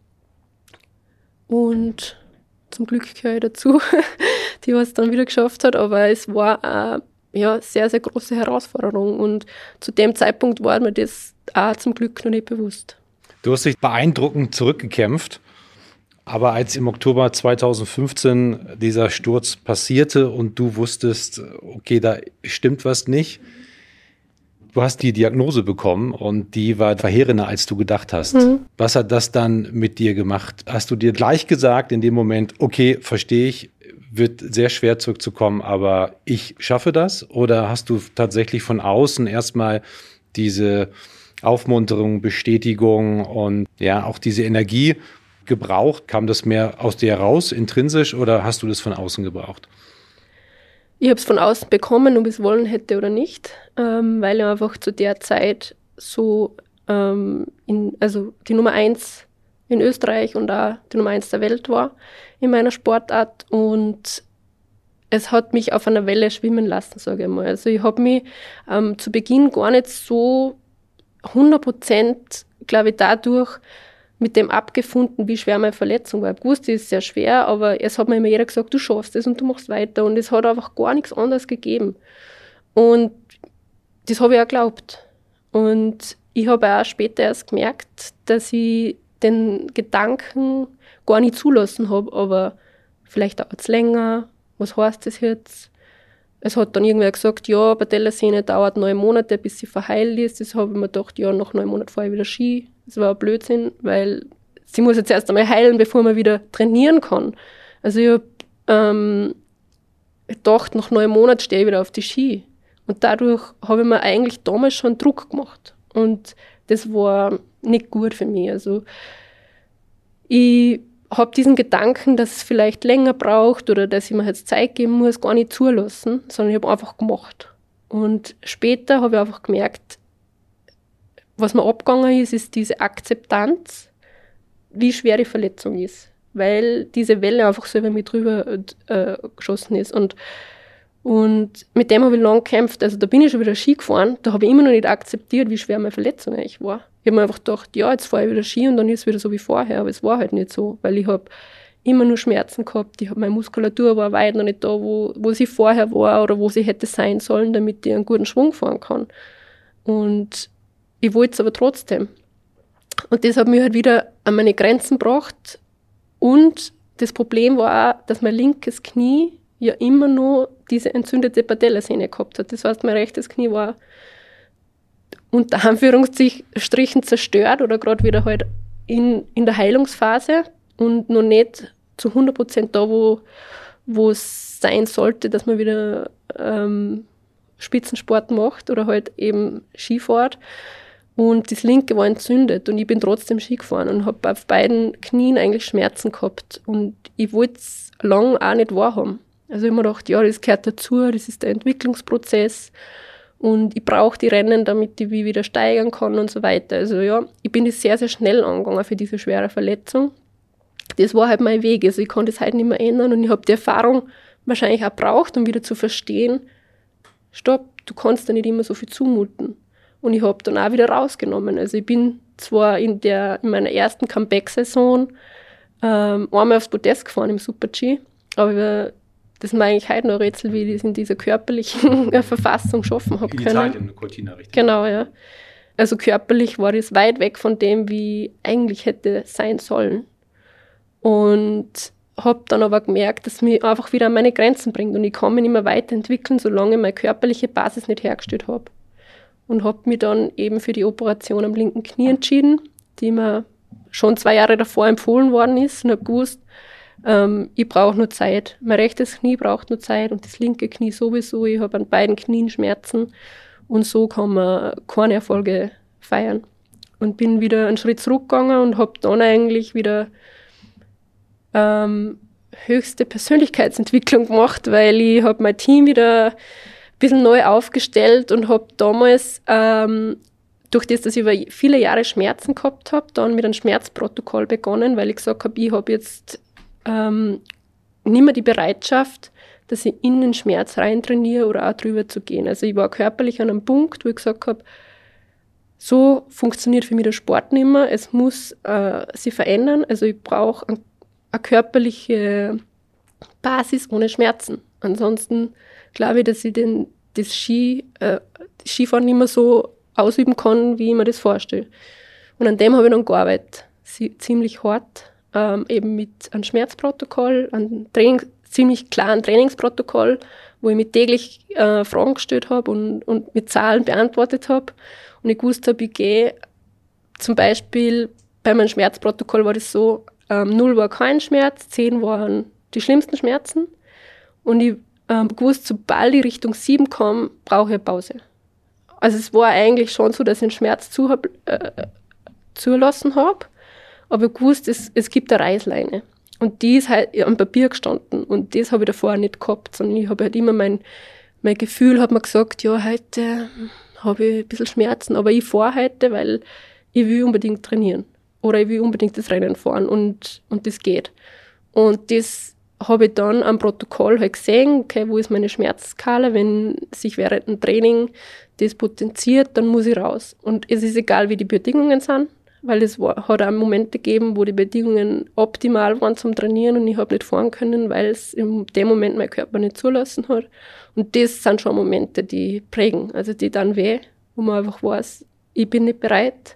Und zum Glück gehöre ich dazu, die was dann wieder geschafft hat, aber es war eine ja, sehr, sehr große Herausforderung und zu dem Zeitpunkt war mir das auch zum Glück noch nicht bewusst. Du hast dich beeindruckend zurückgekämpft. Aber als im Oktober zweitausendfünfzehn dieser Sturz passierte und du wusstest, okay, da stimmt was nicht, du hast die Diagnose bekommen und die war verheerender, als du gedacht hast. Mhm. Was hat das dann mit dir gemacht? Hast du dir gleich gesagt in dem Moment, okay, verstehe ich, wird sehr schwer zurückzukommen, aber ich schaffe das? Oder hast du tatsächlich von außen erstmal diese Aufmunterung, Bestätigung und ja auch diese Energie gebraucht? Kam das mehr aus dir heraus, intrinsisch, oder hast du das von außen gebraucht? Ich habe es von außen bekommen, ob ich es wollen hätte oder nicht, ähm, weil ich einfach zu der Zeit so, ähm, in, also die Nummer eins in Österreich und auch die Nummer eins der Welt war in meiner Sportart und es hat mich auf einer Welle schwimmen lassen, sage ich mal. Also ich habe mich ähm, zu Beginn gar nicht so hundert Prozent, glaube ich, dadurch mit dem abgefunden, wie schwer meine Verletzung war. Ich wusste, es ist sehr schwer, aber es hat mir immer jeder gesagt, du schaffst es und du machst weiter. Und es hat einfach gar nichts anderes gegeben. Und das habe ich auch geglaubt. Und ich habe auch später erst gemerkt, dass ich den Gedanken gar nicht zulassen habe, aber vielleicht dauert es länger, was heißt das jetzt? Es hat dann irgendwer gesagt, ja, Patellasehne dauert neun Monate, bis sie verheilt ist. Das habe ich mir gedacht, ja, nach neun Monaten fahre ich wieder Ski. Das war ein Blödsinn, weil sie muss jetzt erst einmal heilen, bevor man wieder trainieren kann. Also ich habe ähm, gedacht, nach neun Monaten stehe ich wieder auf die Ski. Und dadurch habe ich mir eigentlich damals schon Druck gemacht. Und das war nicht gut für mich. Also ich habe diesen Gedanken, dass es vielleicht länger braucht oder dass ich mir jetzt Zeit geben muss, gar nicht zulassen, sondern ich habe einfach gemacht. Und später habe ich einfach gemerkt, was mir abgegangen ist, ist diese Akzeptanz, wie schwer die Verletzung ist. Weil diese Welle einfach so über mich drüber äh, geschossen ist. Und, und mit dem habe ich lange gekämpft. Also da bin ich schon wieder Ski gefahren, da habe ich immer noch nicht akzeptiert, wie schwer meine Verletzung eigentlich war. Ich habe mir einfach gedacht, ja, jetzt fahre ich wieder Ski und dann ist es wieder so wie vorher. Aber es war halt nicht so, weil ich habe immer nur Schmerzen gehabt. Ich hab, meine Muskulatur war weit noch nicht da, wo, wo sie vorher war oder wo sie hätte sein sollen, damit ich einen guten Schwung fahren kann. Und ich wollte es aber trotzdem. Und das hat mich halt wieder an meine Grenzen gebracht. Und das Problem war auch, dass mein linkes Knie ja immer noch diese entzündete Patellasehne gehabt hat. Das heißt, mein rechtes Knie war unter Anführungsstrichen zerstört oder gerade wieder halt in, in der Heilungsphase und noch nicht zu hundert Prozent da, wo, wo es sein sollte, dass man wieder ähm, Spitzensport macht oder halt eben Ski fährt. Und das linke war entzündet und ich bin trotzdem Ski gefahren und habe auf beiden Knien eigentlich Schmerzen gehabt. Und ich wollte es lange auch nicht wahrhaben. Also ich habe mir gedacht, ja, das gehört dazu, das ist der Entwicklungsprozess und ich brauche die Rennen, damit ich mich wieder steigern kann und so weiter. Also ja, ich bin das sehr, sehr schnell angegangen für diese schwere Verletzung. Das war halt mein Weg, also ich kann das halt nicht mehr ändern und ich habe die Erfahrung wahrscheinlich auch gebraucht, um wieder zu verstehen, stopp, du kannst da nicht immer so viel zumuten. Und ich habe dann auch wieder rausgenommen. Also ich bin zwar in, der, in meiner ersten Comeback-Saison ähm, einmal aufs Podest gefahren im Super-G, aber das ist mir eigentlich heute noch ein Rätsel, wie ich das in dieser körperlichen Verfassung schaffen habe können. In Italien, Cortina, richtig? Genau, ja. Also körperlich war das weit weg von dem, wie eigentlich hätte sein sollen. Und habe dann aber gemerkt, dass es mich einfach wieder an meine Grenzen bringt und ich kann mich nicht mehr weiterentwickeln, solange ich meine körperliche Basis nicht hergestellt habe. Und habe mich dann eben für die Operation am linken Knie entschieden, die mir schon zwei Jahre davor empfohlen worden ist und habe gewusst, ähm, ich brauche nur Zeit. Mein rechtes Knie braucht nur Zeit und das linke Knie sowieso. Ich habe an beiden Knien Schmerzen und so kann man keine Erfolge feiern. Und bin wieder einen Schritt zurückgegangen und habe dann eigentlich wieder ähm, höchste Persönlichkeitsentwicklung gemacht, weil ich habe mein Team wieder ein bisschen neu aufgestellt und habe damals, ähm, durch das, dass ich über viele Jahre Schmerzen gehabt habe, dann mit einem Schmerzprotokoll begonnen, weil ich gesagt habe, ich habe jetzt ähm, nicht mehr die Bereitschaft, dass ich in den Schmerz reintrainiere oder auch drüber zu gehen. Also ich war körperlich an einem Punkt, wo ich gesagt habe, so funktioniert für mich der Sport nicht mehr, es muss äh, sich verändern, also ich brauche ein, eine körperliche Basis ohne Schmerzen. Ansonsten glaube ich, dass ich den, das Ski, äh, das Skifahren nicht mehr so ausüben kann, wie ich mir das vorstelle. Und an dem habe ich dann gearbeitet, Sie, ziemlich hart, ähm, eben mit einem Schmerzprotokoll, einem Training, ziemlich klaren Trainingsprotokoll, wo ich mir täglich äh, Fragen gestellt habe und, und mit Zahlen beantwortet habe. Und ich gewusst habe, ich gehe zum Beispiel, bei meinem Schmerzprotokoll war das so, ähm, null war kein Schmerz, zehn waren die schlimmsten Schmerzen. Und ich ähm, gewusst, sobald ich Richtung sieben komme, brauche ich eine Pause. Also es war eigentlich schon so, dass ich den Schmerz zu hab, äh, zulassen habe, aber ich gewusst, es, es gibt eine Reißleine. Und die ist halt am Papier gestanden und das habe ich davor nicht gehabt, sondern ich habe halt immer mein, mein Gefühl, hat mir gesagt, ja, heute habe ich ein bisschen Schmerzen, aber ich fahre heute, weil ich will unbedingt trainieren oder ich will unbedingt das Rennen fahren und, und das geht. Und das habe ich dann am Protokoll halt gesehen, okay, wo ist meine Schmerzskala, wenn sich während dem Training das potenziert, dann muss ich raus. Und es ist egal, wie die Bedingungen sind, weil es war, hat auch Momente gegeben, wo die Bedingungen optimal waren zum Trainieren und ich habe nicht fahren können, weil es in dem Moment mein Körper nicht zulassen hat. Und das sind schon Momente, die prägen, also die dann weh, wo man einfach weiß, ich bin nicht bereit.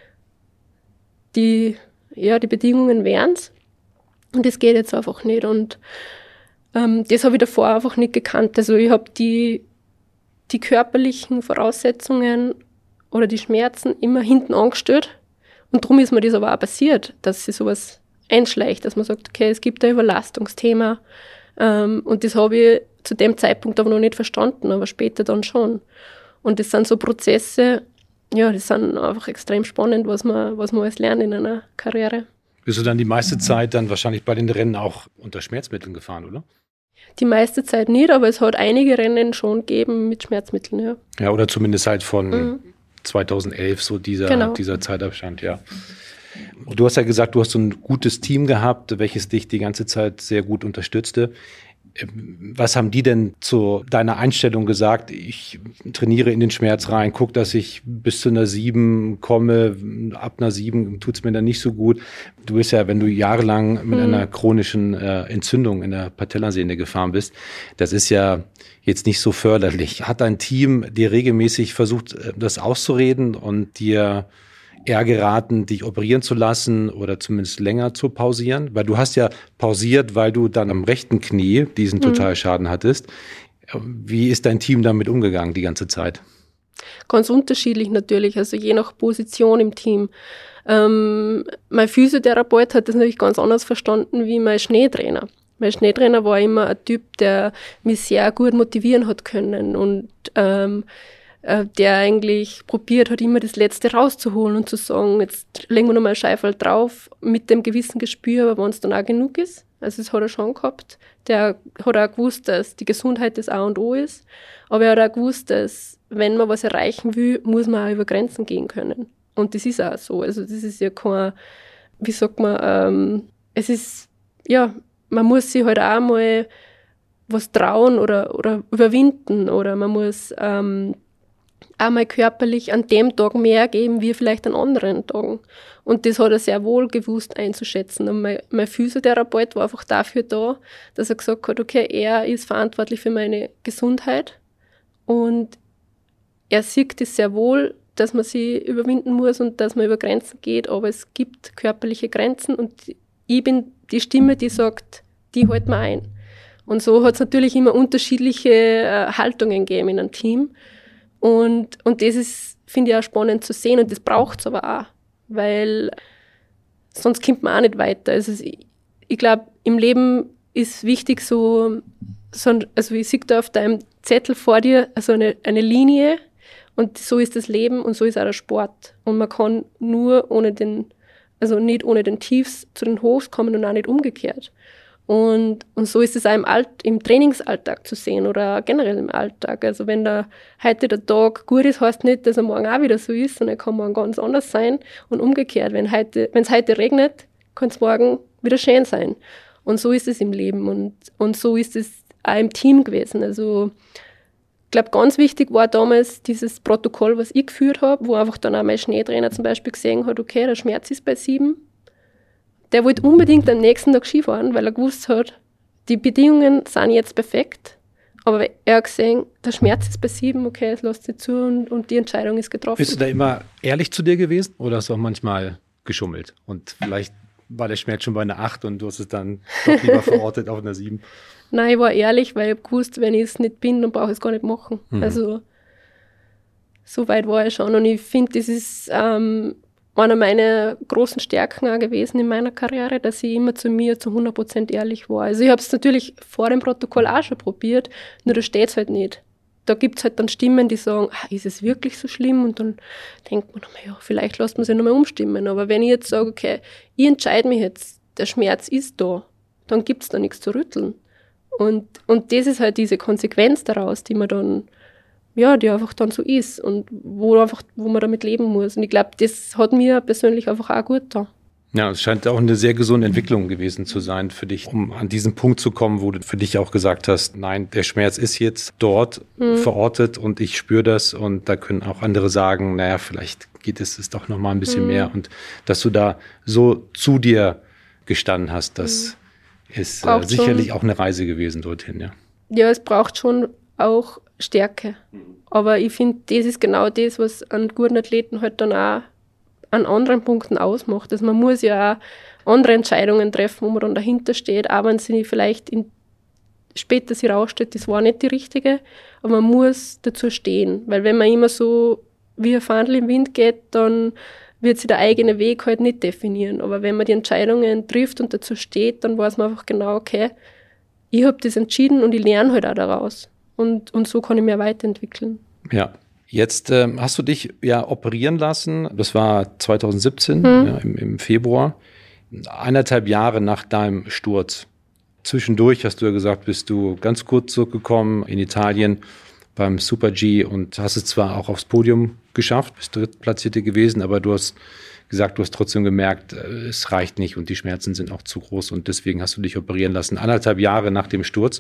Die, ja, die Bedingungen wären's. Und das geht jetzt einfach nicht. Und ähm, das habe ich davor einfach nicht gekannt. Also ich habe die, die körperlichen Voraussetzungen oder die Schmerzen immer hinten angestellt. Und darum ist mir das aber auch passiert, dass sich sowas einschleicht, dass man sagt, okay, es gibt ein Überlastungsthema. Ähm, und das habe ich zu dem Zeitpunkt aber noch nicht verstanden, aber später dann schon. Und das sind so Prozesse, ja, das sind einfach extrem spannend, was man, was man alles lernt in einer Karriere. Bist du dann die meiste Zeit dann wahrscheinlich bei den Rennen auch unter Schmerzmitteln gefahren, oder? Die meiste Zeit nicht, aber es hat einige Rennen schon gegeben mit Schmerzmitteln, ja. Ja, oder zumindest halt von Mhm. zweitausendelf, so dieser, Genau. dieser Zeitabstand, ja. Du hast ja gesagt, du hast so ein gutes Team gehabt, welches dich die ganze Zeit sehr gut unterstützte. Was haben die denn zu deiner Einstellung gesagt? Ich trainiere in den Schmerz rein, gucke, dass ich bis zu einer sieben komme. Ab einer sieben tut es mir dann nicht so gut. Du bist ja, wenn du jahrelang mit Mhm. einer chronischen äh, Entzündung in der Patellasehne gefahren bist, das ist ja jetzt nicht so förderlich. Hat dein Team dir regelmäßig versucht, das auszureden und dir eher geraten, dich operieren zu lassen oder zumindest länger zu pausieren? Weil du hast ja pausiert, weil du dann am rechten Knie diesen Totalschaden hattest. Wie ist dein Team damit umgegangen die ganze Zeit? Ganz unterschiedlich natürlich, also je nach Position im Team. Ähm, mein Physiotherapeut hat das natürlich ganz anders verstanden wie mein Schneetrainer. Mein Schneetrainer war immer ein Typ, der mich sehr gut motivieren hat können und ähm, der eigentlich probiert hat, immer das Letzte rauszuholen und zu sagen, jetzt legen wir nochmal ein Scheifel drauf mit dem gewissen Gespür, aber wenn es dann auch genug ist. Also das hat er schon gehabt. Der hat auch gewusst, dass die Gesundheit das A und O ist, aber er hat auch gewusst, dass wenn man was erreichen will, muss man auch über Grenzen gehen können. Und das ist auch so. Also das ist ja kein, wie sagt man, ähm, es ist, ja, man muss sich halt auch mal was trauen oder, oder überwinden oder man muss ähm, einmal körperlich an dem Tag mehr geben, wie vielleicht an anderen Tagen. Und das hat er sehr wohl gewusst einzuschätzen. Und mein, mein Physiotherapeut war einfach dafür da, dass er gesagt hat, okay, er ist verantwortlich für meine Gesundheit und er sieht es sehr wohl, dass man sie überwinden muss und dass man über Grenzen geht, aber es gibt körperliche Grenzen und ich bin die Stimme, die sagt, die hält man ein. Und so hat es natürlich immer unterschiedliche äh, Haltungen gegeben in einem Team. Und, und das ist, finde ich, auch spannend zu sehen und das braucht es aber auch, weil sonst kommt man auch nicht weiter. Also ich, ich glaube, im Leben ist wichtig so, so ein, also ich sehe da auf deinem Zettel vor dir also eine, eine Linie und so ist das Leben und so ist auch der Sport. Und man kann nur ohne den, also nicht ohne den Tiefs zu den Hochs kommen und auch nicht umgekehrt. Und, und so ist es auch im, Alt, im Trainingsalltag zu sehen oder generell im Alltag. Also wenn da heute der Tag gut ist, heißt nicht, dass er morgen auch wieder so ist, sondern kann morgen ganz anders sein. Und umgekehrt, wenn heute, wenn es heute regnet, kann es morgen wieder schön sein. Und so ist es im Leben und, und so ist es auch im Team gewesen. Also ich glaube, ganz wichtig war damals dieses Protokoll, was ich geführt habe, wo einfach dann auch mein Schneetrainer zum Beispiel gesehen hat, okay, der Schmerz ist bei sieben. Der wollte unbedingt am nächsten Tag Skifahren, weil er gewusst hat, die Bedingungen sind jetzt perfekt. Aber er hat gesehen, der Schmerz ist bei sieben, okay, es lässt sich zu und, und die Entscheidung ist getroffen. Bist du da immer ehrlich zu dir gewesen oder hast du auch manchmal geschummelt? Und vielleicht war der Schmerz schon bei einer acht und du hast es dann doch lieber verortet auf einer sieben? Nein, ich war ehrlich, weil ich habe gewusst, wenn ich es nicht bin, dann brauche ich es gar nicht machen. Mhm. Also so weit war ich schon. Und ich finde, das ist ähm, einer meiner großen Stärken auch gewesen in meiner Karriere, dass ich immer zu mir zu hundert Prozent ehrlich war. Also ich habe es natürlich vor dem Protokoll auch schon probiert, nur da steht es halt nicht. Da gibt es halt dann Stimmen, die sagen, ah, ist es wirklich so schlimm? Und dann denkt man, ja, vielleicht lässt man sich nochmal umstimmen. Aber wenn ich jetzt sage, okay, ich entscheide mich jetzt, der Schmerz ist da, dann gibt es da nichts zu rütteln. Und, und das ist halt diese Konsequenz daraus, die man dann, ja, die einfach dann so ist und wo einfach, wo man damit leben muss. Und ich glaube, das hat mir persönlich einfach auch gut getan. Ja, es scheint auch eine sehr gesunde Entwicklung gewesen zu sein für dich, um an diesen Punkt zu kommen, wo du für dich auch gesagt hast, nein, der Schmerz ist jetzt dort mhm. verortet und ich spüre das und da können auch andere sagen, naja, vielleicht geht es, es doch noch mal ein bisschen mhm. mehr und dass du da so zu dir gestanden hast, das mhm. ist äh, sicherlich schon auch eine Reise gewesen dorthin, ja. Ja, es braucht schon auch Stärke, aber ich finde, das ist genau das, was einen guten Athleten halt dann auch an anderen Punkten ausmacht. Also man muss ja auch andere Entscheidungen treffen, wo man dann dahinter steht, auch wenn sie vielleicht in, später sich rausstellt, das war nicht die richtige, aber man muss dazu stehen, weil wenn man immer so wie ein Fahndel im Wind geht, dann wird sich der eigene Weg halt nicht definieren. Aber wenn man die Entscheidungen trifft und dazu steht, dann weiß man einfach genau, okay, ich habe das entschieden und ich lerne halt auch daraus. Und, und so kann ich mich weiterentwickeln. Ja. Jetzt ähm, hast du dich ja operieren lassen, das war zwanzig siebzehn, hm. ja, im, im Februar. eineinhalb Jahre nach deinem Sturz. Zwischendurch, hast du ja gesagt, bist du ganz kurz zurückgekommen in Italien beim Super-G und hast es zwar auch aufs Podium geschafft, bist Drittplatzierte gewesen, aber du hast gesagt, du hast trotzdem gemerkt, es reicht nicht und die Schmerzen sind auch zu groß und deswegen hast du dich operieren lassen. Anderthalb Jahre nach dem Sturz.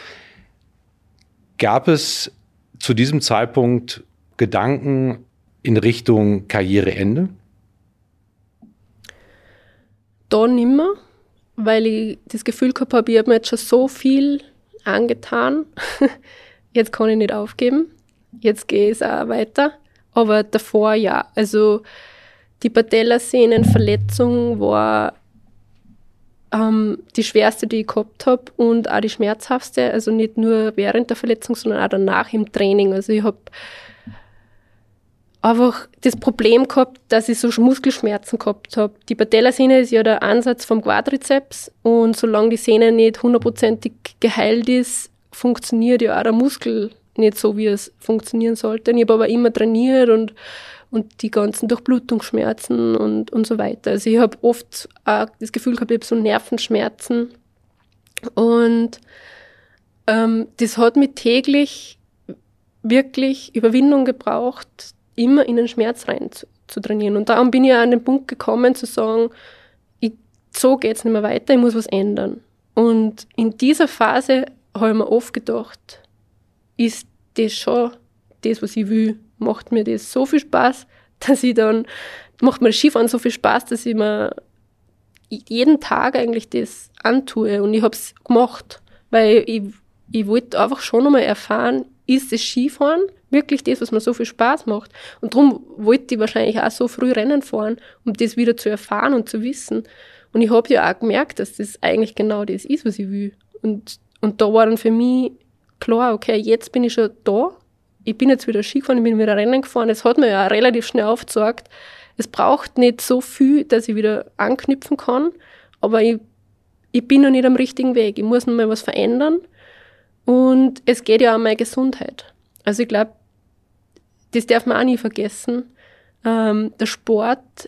Gab es zu diesem Zeitpunkt Gedanken in Richtung Karriereende? Da nimmer, weil ich das Gefühl gehabt habe, ich habe mir jetzt schon so viel angetan. Jetzt kann ich nicht aufgeben. Jetzt gehe ich auch weiter. Aber davor ja. Also die Patellasehnenverletzung war ähm, die schwerste, die ich gehabt habe und auch die schmerzhaftste. Also nicht nur während der Verletzung, sondern auch danach im Training. Also ich habe einfach das Problem gehabt, dass ich so Muskelschmerzen gehabt habe. Die Patellasehne ist ja der Ansatz vom Quadrizeps und solange die Sehne nicht hundertprozentig geheilt ist, funktioniert ja auch der Muskel nicht so, wie es funktionieren sollte. Ich habe aber immer trainiert und, und die ganzen Durchblutungsschmerzen und, und so weiter. Also ich habe oft auch das Gefühl gehabt, ich habe so Nervenschmerzen und ähm, das hat mich täglich wirklich Überwindung gebraucht, immer in den Schmerz rein zu, zu trainieren. Und darum bin ich auch an den Punkt gekommen, zu sagen, ich, so geht es nicht mehr weiter, ich muss was ändern. Und in dieser Phase habe ich mir oft gedacht, ist das schon das, was ich will? Macht mir das so viel Spaß, dass ich dann, macht mir das Skifahren so viel Spaß, dass ich mir jeden Tag eigentlich das antue. Und ich habe es gemacht, weil ich, ich wollte einfach schon einmal erfahren, ist das Skifahren wirklich das, was mir so viel Spaß macht? Und darum wollte ich wahrscheinlich auch so früh Rennen fahren, um das wieder zu erfahren und zu wissen. Und ich habe ja auch gemerkt, dass das eigentlich genau das ist, was ich will. Und, und da war dann für mich klar, okay, jetzt bin ich schon da, ich bin jetzt wieder Ski gefahren, ich bin wieder Rennen gefahren. Es hat mir ja auch relativ schnell aufgezeigt, es braucht nicht so viel, dass ich wieder anknüpfen kann, aber ich, ich bin noch nicht am richtigen Weg. Ich muss noch mal was verändern und es geht ja auch um meine Gesundheit. Also ich glaube, das darf man auch nie vergessen. Ähm, der Sport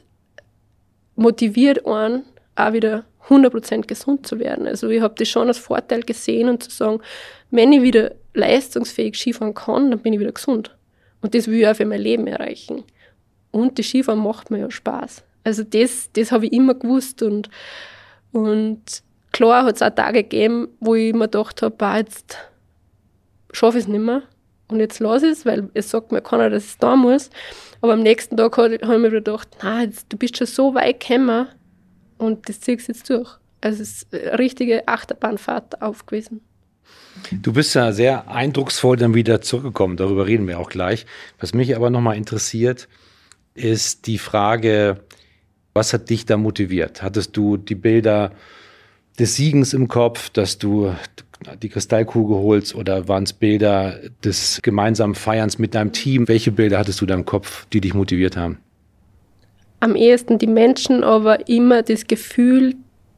motiviert einen, auch wieder hundert Prozent gesund zu werden. Also ich habe das schon als Vorteil gesehen und zu sagen, wenn ich wieder leistungsfähig Skifahren kann, dann bin ich wieder gesund. Und das will ich auch für mein Leben erreichen. Und das Skifahren macht mir ja Spaß. Also das, das habe ich immer gewusst. Und, und klar hat es auch Tage gegeben, wo ich mir gedacht habe, bah, jetzt schaffe ich es nicht mehr. Und jetzt lasse ich es, weil es sagt mir keiner, dass es da muss. Aber am nächsten Tag habe ich mir wieder gedacht, na, jetzt, du bist schon so weit gekommen und das ziehst du jetzt durch. Also es ist eine richtige Achterbahnfahrt auf gewesen. Du bist ja sehr eindrucksvoll dann wieder zurückgekommen, darüber reden wir auch gleich. Was mich aber nochmal interessiert, ist die Frage, was hat dich da motiviert? Hattest du die Bilder des Siegens im Kopf, dass du die Kristallkugel holst, oder waren es Bilder des gemeinsamen Feierns mit deinem Team? Welche Bilder hattest du da im Kopf, die dich motiviert haben? Am ehesten die Menschen, aber immer das Gefühl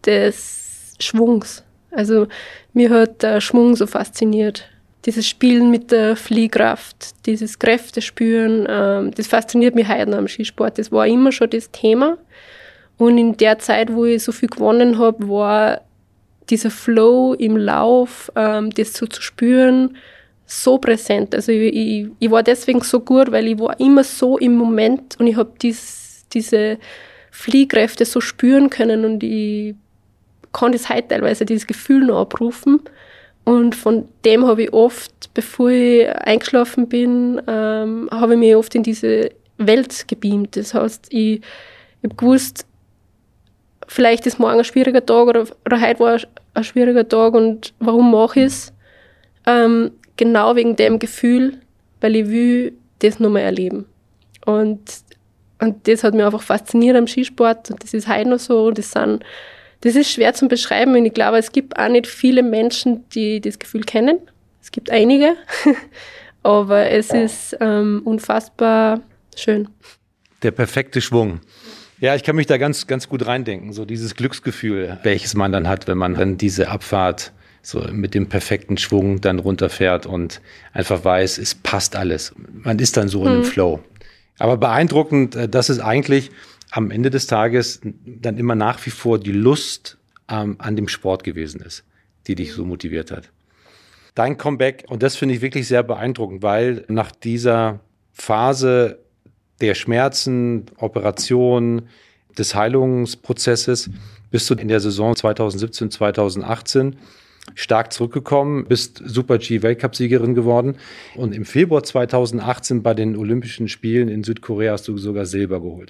des Schwungs. Also mir hat der Schwung so fasziniert. Dieses Spielen mit der Fliehkraft, dieses Kräftespüren, ähm, das fasziniert mich heute noch am Skisport. Das war immer schon das Thema. Und in der Zeit, wo ich so viel gewonnen habe, war dieser Flow im Lauf, ähm, das so zu spüren, so präsent. Also ich, ich, ich war deswegen so gut, weil ich war immer so im Moment und ich habe dies, diese Fliehkräfte so spüren können und ich kann das heute teilweise, dieses Gefühl noch abrufen. Und von dem habe ich oft, bevor ich eingeschlafen bin, ähm, habe ich mich oft in diese Welt gebeamt. Das heißt, ich, ich habe gewusst, vielleicht ist morgen ein schwieriger Tag oder, oder heute war ein schwieriger Tag und warum mache ich es? Ähm, genau wegen dem Gefühl, weil ich will das nochmal erleben. Und, und das hat mich einfach fasziniert am Skisport und das ist heute noch so. Das, sind, das ist schwer zu beschreiben und ich glaube, es gibt auch nicht viele Menschen, die das Gefühl kennen. Es gibt einige, aber es ist ähm, unfassbar schön. Der perfekte Schwung. Ja, ich kann mich da ganz, ganz gut reindenken. So dieses Glücksgefühl, welches man dann hat, wenn man dann diese Abfahrt so mit dem perfekten Schwung dann runterfährt und einfach weiß, es passt alles. Man ist dann so in einem Flow. Aber beeindruckend, das ist eigentlich am Ende des Tages dann immer nach wie vor die Lust ähm, an dem Sport gewesen ist, die dich so motiviert hat. Dein Comeback, und das finde ich wirklich sehr beeindruckend, weil nach dieser Phase der Schmerzen, Operation, des Heilungsprozesses bist du in der Saison zwanzig siebzehn, zwanzig achtzehn stark zurückgekommen, bist Super-G-Weltcup-Siegerin geworden und im Februar zwanzig achtzehn bei den Olympischen Spielen in Südkorea hast du sogar Silber geholt.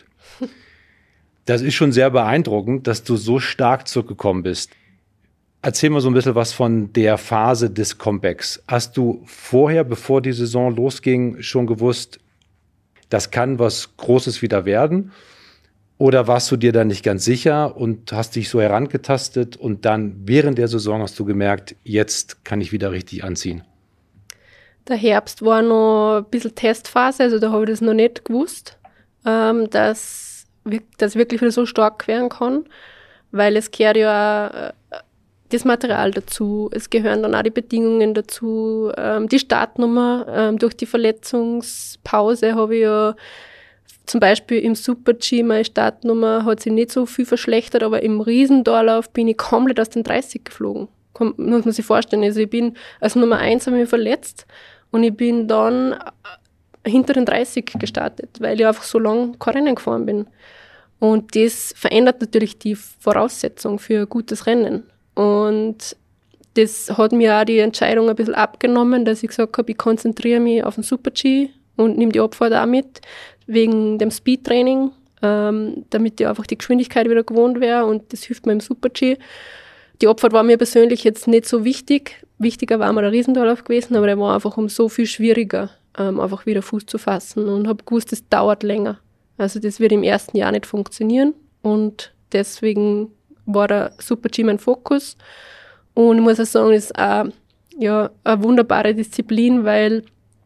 Das ist schon sehr beeindruckend, dass du so stark zurückgekommen bist. Erzähl mal so ein bisschen was von der Phase des Comebacks. Hast du vorher, bevor die Saison losging, schon gewusst, das kann was Großes wieder werden? Oder warst du dir da nicht ganz sicher und hast dich so herangetastet und dann während der Saison hast du gemerkt, jetzt kann ich wieder richtig anziehen? Der Herbst war noch ein bisschen Testphase, also da habe ich das noch nicht gewusst, ähm, dass das wirklich wieder so stark werden kann, weil es gehört ja auch das Material dazu, es gehören dann auch die Bedingungen dazu, ähm, die Startnummer. Ähm, durch die Verletzungspause habe ich ja zum Beispiel im Super-G, meine Startnummer hat sich nicht so viel verschlechtert, aber im Riesendorlauf bin ich komplett aus den dreißig geflogen. Komm, muss man sich vorstellen. Also ich bin als Nummer eins habe ich mich verletzt und ich bin dann hinter den dreißig gestartet, weil ich einfach so lange kein Rennen gefahren bin. Und das verändert natürlich die Voraussetzung für ein gutes Rennen. Und das hat mir auch die Entscheidung ein bisschen abgenommen, dass ich gesagt habe, ich konzentriere mich auf den Super-G und nehme die Abfahrt auch mit, wegen dem Speedtraining, ähm, damit ich einfach die Geschwindigkeit wieder gewohnt wäre und das hilft mir im Super-G. Die Abfahrt war mir persönlich jetzt nicht so wichtig. Wichtiger war mir der Riesendorlauf gewesen, aber der war einfach um so viel schwieriger, ähm, einfach wieder Fuß zu fassen und habe gewusst, das dauert länger. Also das wird im ersten Jahr nicht funktionieren und deswegen war der Super-G mein Fokus. Und ich muss auch sagen, es ist auch, ja, eine wunderbare Disziplin, weil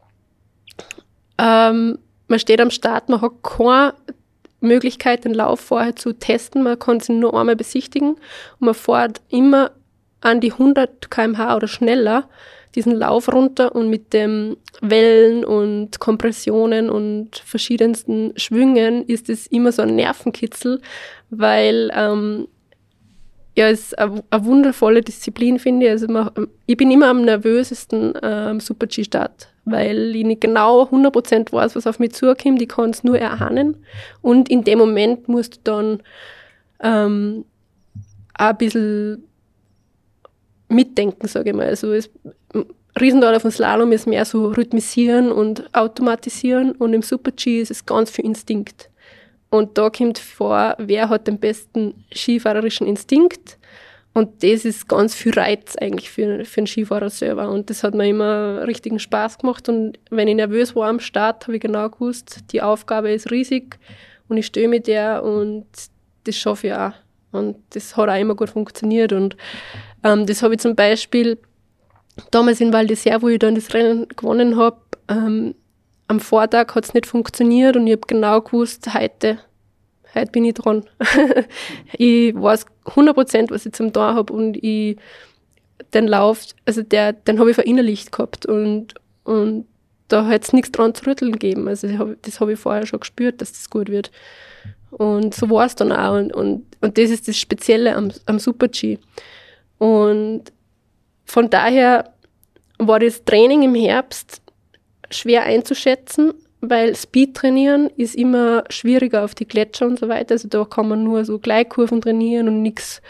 ähm, man steht am Start, man hat keine Möglichkeit, den Lauf vorher zu testen, man kann sich nur einmal besichtigen und man fährt immer an die hundert Kilometer pro Stunde oder schneller diesen Lauf runter und mit den Wellen und Kompressionen und verschiedensten Schwüngen ist es immer so ein Nervenkitzel, weil ähm, ja, es ist eine, eine wundervolle Disziplin, finde ich. Also man, ich bin immer am nervösesten am ähm, Super-G-Start, weil ich nicht genau hundert Prozent weiß, was auf mich zukommt. Ich kann es nur erahnen. Und in dem Moment musst du dann ähm, auch ein bisschen mitdenken, sage ich mal. Also es, Riesendorlauf und Slalom ist mehr so rhythmisieren und automatisieren und im Super-G ist es ganz viel Instinkt. Und da kommt vor, wer hat den besten skifahrerischen Instinkt. Und das ist ganz viel Reiz eigentlich für, für einen Skifahrer selber. Und das hat mir immer richtigen Spaß gemacht. Und wenn ich nervös war am Start, habe ich genau gewusst, die Aufgabe ist riesig und ich stehe mit der und das schaffe ich auch. Und das hat auch immer gut funktioniert. Und ähm, das habe ich zum Beispiel damals in Val d'Isère, wo ich dann das Rennen gewonnen habe, ähm, am Vortag hat es nicht funktioniert und ich habe genau gewusst, heute, heute bin ich dran. Ich weiß hundert Prozent, was ich zum Tun habe und ich, den Lauf, also der, den habe ich verinnerlicht gehabt und, und da hat es nichts dran zu rütteln gegeben. Also ich hab, das habe ich vorher schon gespürt, dass das gut wird. Und so war es dann auch und, und, und das ist das Spezielle am, am Super-G. Und von daher war das Training im Herbst schwer einzuschätzen, weil Speed trainieren ist immer schwieriger auf die Gletscher und so weiter. Also da kann man nur so Gleitkurven trainieren und nichts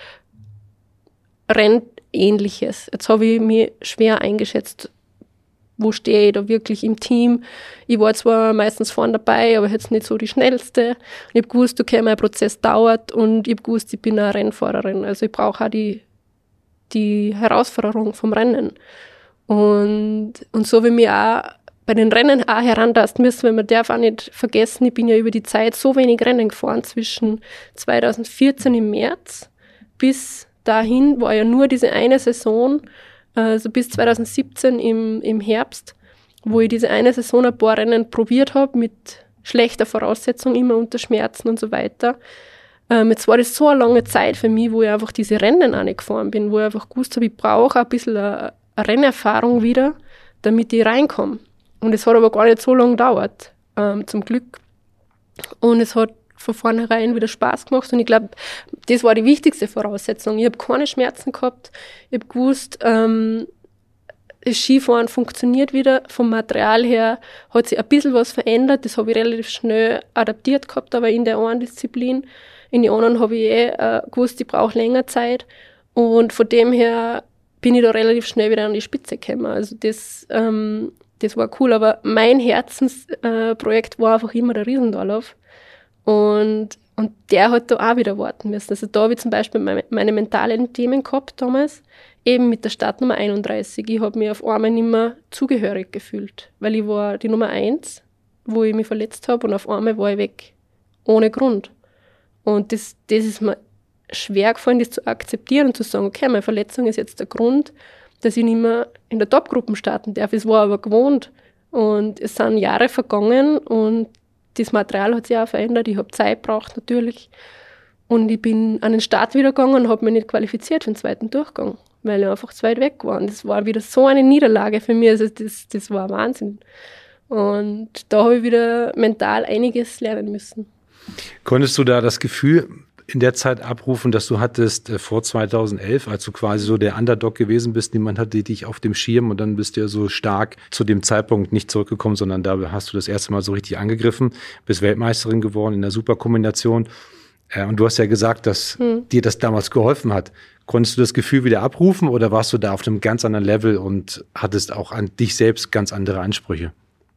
Rennähnliches. Jetzt habe ich mich schwer eingeschätzt, wo stehe ich da wirklich im Team. Ich war zwar meistens vorne dabei, aber jetzt nicht so die Schnellste. Und ich habe gewusst, okay, mein Prozess dauert und ich habe gewusst, ich bin eine Rennfahrerin. Also ich brauche auch die, die Herausforderung vom Rennen. Und, und so wie mir auch bei den Rennen auch herantasten müssen, weil man darf auch nicht vergessen, ich bin ja über die Zeit so wenig Rennen gefahren, zwischen zwanzig vierzehn im März bis dahin war ja nur diese eine Saison, also bis zwanzig siebzehn im, im Herbst, wo ich diese eine Saison ein paar Rennen probiert habe, mit schlechter Voraussetzung, immer unter Schmerzen und so weiter. Ähm, jetzt war das so eine lange Zeit für mich, wo ich einfach diese Rennen auch nicht gefahren bin, wo ich einfach gewusst habe, ich brauche ein bisschen eine, eine Rennerfahrung wieder, damit ich reinkomme. Und es hat aber gar nicht so lange gedauert, ähm, zum Glück. Und es hat von vornherein wieder Spaß gemacht. Und ich glaube, das war die wichtigste Voraussetzung. Ich habe keine Schmerzen gehabt. Ich habe gewusst, ähm, das Skifahren funktioniert wieder. Vom Material her hat sich ein bisschen was verändert. Das habe ich relativ schnell adaptiert gehabt, aber in der einen Disziplin. In die anderen habe ich eh äh, gewusst, ich brauche länger Zeit. Und von dem her bin ich da relativ schnell wieder an die Spitze gekommen. Also das, ähm, das war cool. Aber mein Herzensprojekt äh, war einfach immer der Riesendorlauf. Und, und der hat da auch wieder warten müssen. Also da habe ich zum Beispiel meine, meine mentalen Themen gehabt damals, eben mit der Startnummer einunddreißig. Ich habe mich auf einmal nicht mehr zugehörig gefühlt, weil ich war die Nummer eins, wo ich mich verletzt habe, und auf einmal war ich weg. Ohne Grund. Und das, das ist mir schwer gefallen, das zu akzeptieren und zu sagen, okay, meine Verletzung ist jetzt der Grund, dass ich nicht mehr in der Topgruppen starten darf. Es war aber gewohnt. Und es sind Jahre vergangen und das Material hat sich auch verändert. Ich habe Zeit gebraucht natürlich. Und ich bin an den Start wieder gegangen und habe mich nicht qualifiziert für den zweiten Durchgang, weil ich einfach zu weit weg war. Und das war wieder so eine Niederlage für mich. Also das, das war Wahnsinn. Und da habe ich wieder mental einiges lernen müssen. Konntest du da das Gefühl in der Zeit abrufen, dass du hattest äh, vor zweitausendelf, als du quasi so der Underdog gewesen bist, niemand hatte dich auf dem Schirm, und dann bist du ja so stark zu dem Zeitpunkt nicht zurückgekommen, sondern da hast du das erste Mal so richtig angegriffen, bist Weltmeisterin geworden in der Superkombination. Äh, und du hast ja gesagt, dass hm. dir das damals geholfen hat. Konntest du das Gefühl wieder abrufen oder warst du da auf einem ganz anderen Level und hattest auch an dich selbst ganz andere Ansprüche?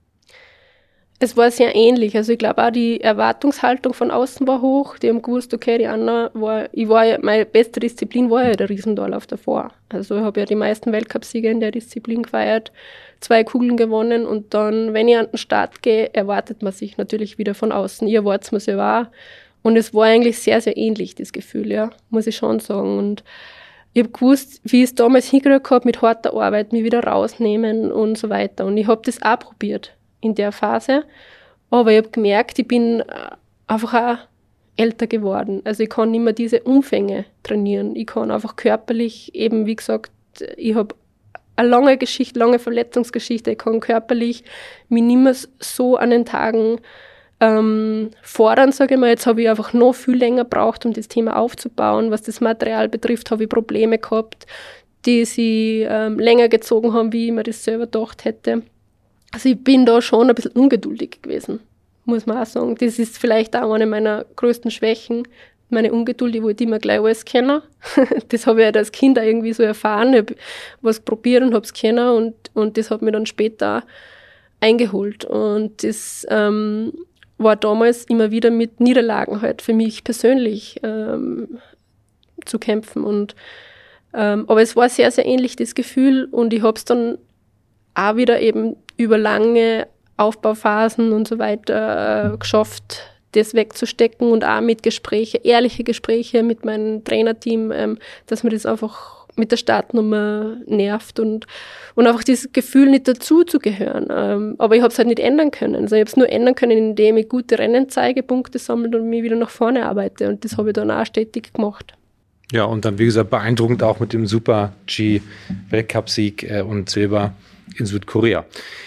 Es war sehr ähnlich. Also ich glaube auch, die Erwartungshaltung von außen war hoch. Die haben gewusst, okay, die Anna war, ich war ja, meine beste Disziplin war ja der Riesendorlauf davor. Also ich habe ja die meisten Weltcupsiege in der Disziplin gefeiert, zwei Kugeln gewonnen, und dann, wenn ich an den Start gehe, erwartet man sich natürlich wieder von außen. Ich erwarte es mir selber auch. Und es war eigentlich sehr, sehr ähnlich, das Gefühl, ja, muss ich schon sagen. Und ich habe gewusst, wie ich es damals hingekriegt habe, mit harter Arbeit, mich wieder rausnehmen und so weiter. Und ich habe das auch probiert in der Phase. Aber ich habe gemerkt, ich bin einfach auch älter geworden. Also ich kann nicht mehr diese Umfänge trainieren. Ich kann einfach körperlich eben, wie gesagt, ich habe eine lange Geschichte, lange Verletzungsgeschichte. Ich kann körperlich mich nicht mehr so an den Tagen ähm, fordern, sage ich mal. Jetzt habe ich einfach noch viel länger gebraucht, um das Thema aufzubauen. Was das Material betrifft, habe ich Probleme gehabt, die sie ähm, länger gezogen haben, wie ich mir das selber gedacht hätte. Also ich bin da schon ein bisschen ungeduldig gewesen, muss man auch sagen. Das ist vielleicht auch eine meiner größten Schwächen, meine Ungeduld. Ich wollte immer gleich alles kennen. Das habe ich halt als Kind auch irgendwie so erfahren. Ich habe was probiert und habe es kennen, und, und das hat mich dann später eingeholt. Und das ähm, war damals immer wieder mit Niederlagen halt für mich persönlich ähm, zu kämpfen. Und, ähm, aber es war sehr, sehr ähnlich, das Gefühl, und ich habe es dann auch wieder eben über lange Aufbauphasen und so weiter äh, geschafft, das wegzustecken, und auch mit Gespräche, ehrliche Gespräche mit meinem Trainerteam, ähm, dass mir das einfach mit der Startnummer nervt und, und einfach dieses Gefühl, nicht dazu zu gehören. Ähm, aber ich habe es halt nicht ändern können. Also ich habe es nur ändern können, indem ich gute Rennen zeige, Punkte sammle und mich wieder nach vorne arbeite, und das habe ich dann auch stetig gemacht. Ja, und dann, wie gesagt, beeindruckend auch mit dem Super-G-Weltcup-Sieg äh, und Silber in Südkorea.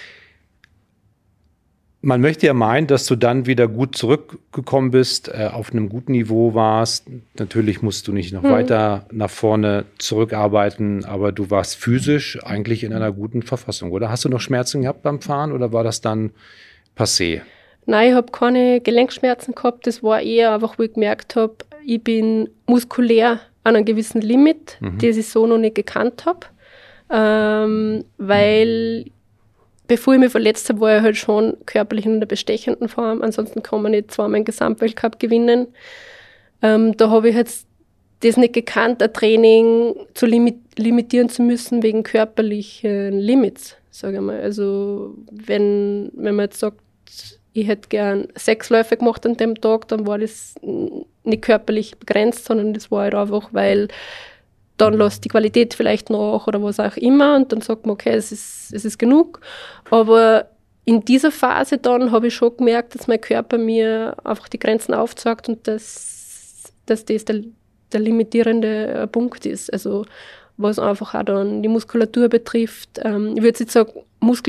Man möchte ja meinen, dass du dann wieder gut zurückgekommen bist, äh, auf einem guten Niveau warst. Natürlich musst du nicht noch hm. weiter nach vorne zurückarbeiten, aber du warst physisch eigentlich in einer guten Verfassung, oder? Hast du noch Schmerzen gehabt beim Fahren oder war das dann passé? Nein, ich habe keine Gelenkschmerzen gehabt. Das war eher einfach, wo ich gemerkt habe, ich bin muskulär an einem gewissen Limit, mhm. das ich so noch nicht gekannt habe. Ähm, weil bevor ich mich verletzt habe, war ich halt schon körperlich in einer bestechenden Form. Ansonsten kann man nicht zweimal einen Gesamtweltcup gewinnen. Ähm, da habe ich jetzt das nicht gekannt, ein Training zu limit- limitieren zu müssen wegen körperlichen Limits, sage ich mal. Also wenn, wenn man jetzt sagt, ich hätte gern sechs Läufe gemacht an dem Tag, dann war das nicht körperlich begrenzt, sondern das war halt einfach, weil dann lässt die Qualität vielleicht nach oder was auch immer, und dann sagt man, okay, es ist, es ist genug. Aber in dieser Phase dann habe ich schon gemerkt, dass mein Körper mir einfach die Grenzen aufzeigt und dass, dass das der, der limitierende Punkt ist. Also was einfach auch dann die Muskulatur betrifft. Ähm, ich würde jetzt sagen,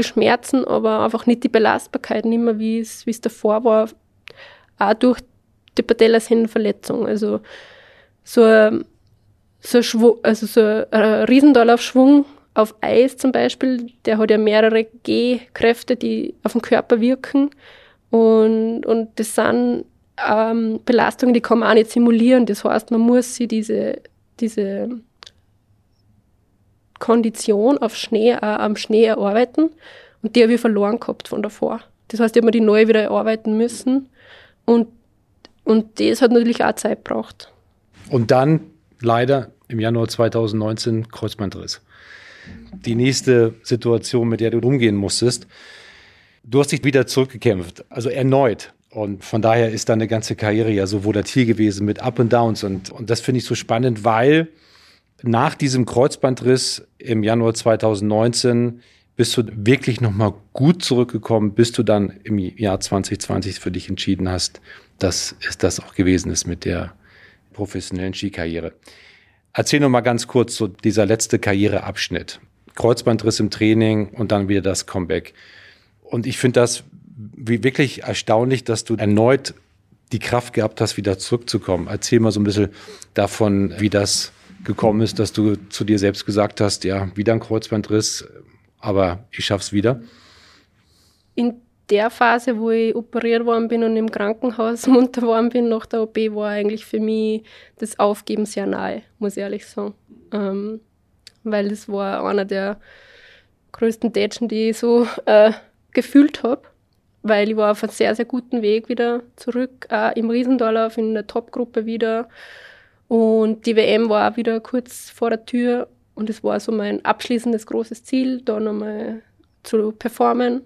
Muskelschmerzen, aber einfach nicht die Belastbarkeit, nicht mehr wie es, wie es davor war. Auch durch die Patellasehnenverletzung. Also so ein, so ein, Schwung, also so ein Riesendorlaufschwung auf Eis zum Beispiel, der hat ja mehrere G-Kräfte, die auf den Körper wirken. Und, und das sind ähm, Belastungen, die kann man auch nicht simulieren. Das heißt, man muss sich diese, diese Kondition auf Schnee, äh, am Schnee erarbeiten. Und die habe ich verloren gehabt von davor. Das heißt, ich habe mir die neu wieder erarbeiten müssen. Und, und das hat natürlich auch Zeit gebraucht. Und dann leider im Januar zweitausendneunzehn Kreuzbandriss. Die nächste Situation, mit der du umgehen musstest. Du hast dich wieder zurückgekämpft, also erneut. Und von daher ist deine ganze Karriere ja so volatil gewesen mit Up and Downs. Und, und das finde ich so spannend, weil nach diesem Kreuzbandriss im Januar zweitausendneunzehn bist du wirklich nochmal gut zurückgekommen, bis du dann im Jahr zwanzig zwanzig für dich entschieden hast, dass es das auch gewesen ist mit der professionellen Skikarriere. Erzähl noch mal ganz kurz so dieser letzte Karriereabschnitt. Kreuzbandriss im Training und dann wieder das Comeback. Und ich finde das wie wirklich erstaunlich, dass du erneut die Kraft gehabt hast, wieder zurückzukommen. Erzähl mal so ein bisschen davon, wie das gekommen ist, dass du zu dir selbst gesagt hast, ja, wieder ein Kreuzbandriss, aber ich schaff's wieder. In der Phase, wo ich operiert worden bin und im Krankenhaus munter worden bin nach der O P, war eigentlich für mich das Aufgeben sehr nahe, muss ich ehrlich sagen. Ähm, weil das war einer der größten Tätschen, die ich so äh, gefühlt habe. Weil ich war auf einem sehr, sehr guten Weg wieder zurück, äh, im Riesendorlauf, in der Top-Gruppe wieder. Und die W M war auch wieder kurz vor der Tür. Und es war so mein abschließendes großes Ziel, da nochmal zu performen.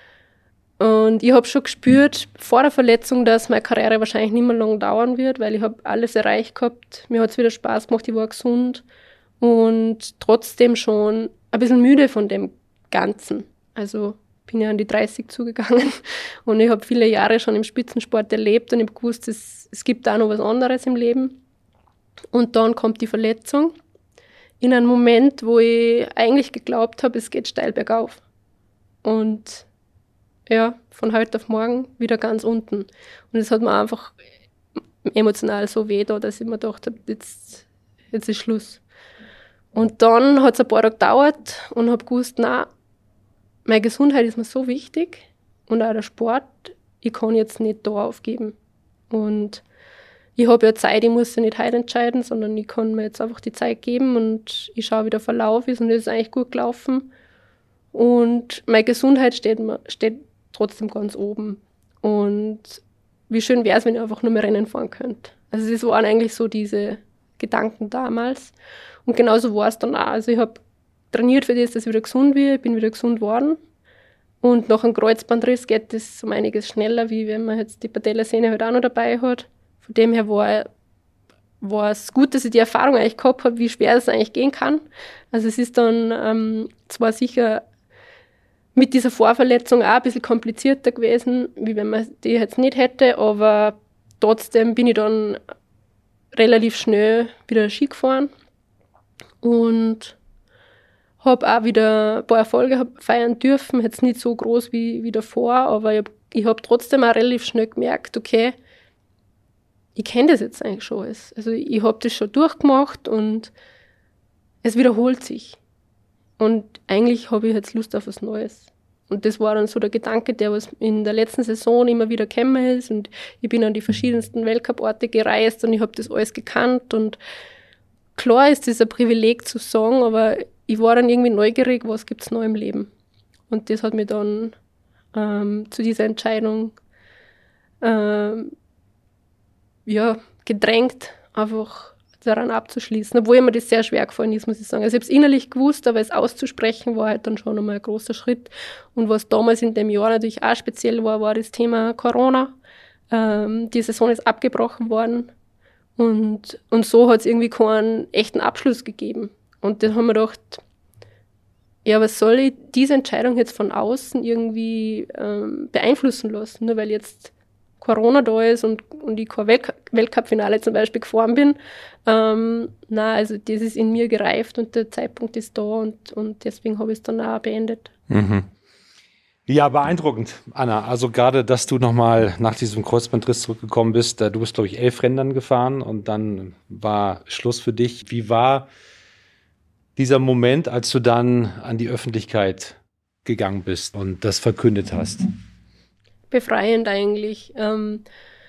Und ich habe schon gespürt, vor der Verletzung, dass meine Karriere wahrscheinlich nicht mehr lange dauern wird, weil ich habe alles erreicht gehabt. Mir hat es wieder Spaß gemacht, ich war gesund und trotzdem schon ein bisschen müde von dem Ganzen. Also bin ja an die dreißig zugegangen und ich habe viele Jahre schon im Spitzensport erlebt und ich habe gewusst, es, es gibt auch noch was anderes im Leben. Und dann kommt die Verletzung in einem Moment, wo ich eigentlich geglaubt habe, es geht steil bergauf. Und ja, von heute auf morgen wieder ganz unten. Und es hat mir einfach emotional so weh da, dass ich mir gedacht habe, jetzt, jetzt ist Schluss. Und dann hat es ein paar Tage gedauert und habe gewusst, nein, meine Gesundheit ist mir so wichtig und auch der Sport, ich kann jetzt nicht da aufgeben. Und ich habe ja Zeit, ich muss ja nicht heute entscheiden, sondern ich kann mir jetzt einfach die Zeit geben und ich schaue, wie der Verlauf ist und es ist eigentlich gut gelaufen. Und meine Gesundheit steht, steht trotzdem ganz oben. Und wie schön wäre es, wenn ich einfach nur mehr Rennen fahren könnte. Also das waren eigentlich so diese Gedanken damals. Und genauso war es dann auch. Also ich habe trainiert für das, dass ich wieder gesund bin. Ich bin wieder gesund geworden. Und nach einem Kreuzbandriss geht das um einiges schneller, wie wenn man jetzt die Patellasehne halt auch noch dabei hat. Von dem her war, war es gut, dass ich die Erfahrung eigentlich gehabt habe, wie schwer es eigentlich gehen kann. Also es ist dann ähm, zwar sicher mit dieser Vorverletzung auch ein bisschen komplizierter gewesen, wie wenn man die jetzt nicht hätte, aber trotzdem bin ich dann relativ schnell wieder Ski gefahren und habe auch wieder ein paar Erfolge feiern dürfen, jetzt nicht so groß wie, wie davor, aber ich habe ich hab trotzdem auch relativ schnell gemerkt, okay, ich kenne das jetzt eigentlich schon alles. Also ich habe das schon durchgemacht und es wiederholt sich. Und eigentlich habe ich jetzt Lust auf was Neues. Und das war dann so der Gedanke, der was in der letzten Saison immer wieder gekommen ist. Und ich bin an die verschiedensten Weltcup-Orte gereist und ich habe das alles gekannt. Und klar ist das ein Privileg zu sagen, aber ich war dann irgendwie neugierig, was gibt es neu im Leben. Und das hat mich dann ähm, zu dieser Entscheidung ähm, ja, gedrängt, einfach daran abzuschließen, obwohl mir das sehr schwer gefallen ist, muss ich sagen. Also ich habe es innerlich gewusst, aber es auszusprechen war halt dann schon einmal ein großer Schritt. Und was damals in dem Jahr natürlich auch speziell war, war das Thema Corona. Ähm, die Saison ist abgebrochen worden und, und so hat es irgendwie keinen echten Abschluss gegeben. Und dann haben wir gedacht, ja, was soll ich diese Entscheidung jetzt von außen irgendwie ähm, beeinflussen lassen, nur weil jetzt Corona da ist und, und ich kein Weltcup- Weltcup-Finale zum Beispiel gefahren bin. Ähm, nein, also das ist in mir gereift und der Zeitpunkt ist da und, und deswegen habe ich es dann auch beendet. Mhm. Ja, beeindruckend, Anna. Also gerade, dass du nochmal nach diesem Kreuzbandriss zurückgekommen bist. Du bist, glaube ich, elf Rennen gefahren und dann war Schluss für dich. Wie war dieser Moment, als du dann an die Öffentlichkeit gegangen bist und das verkündet hast? Befreiend eigentlich. Ähm,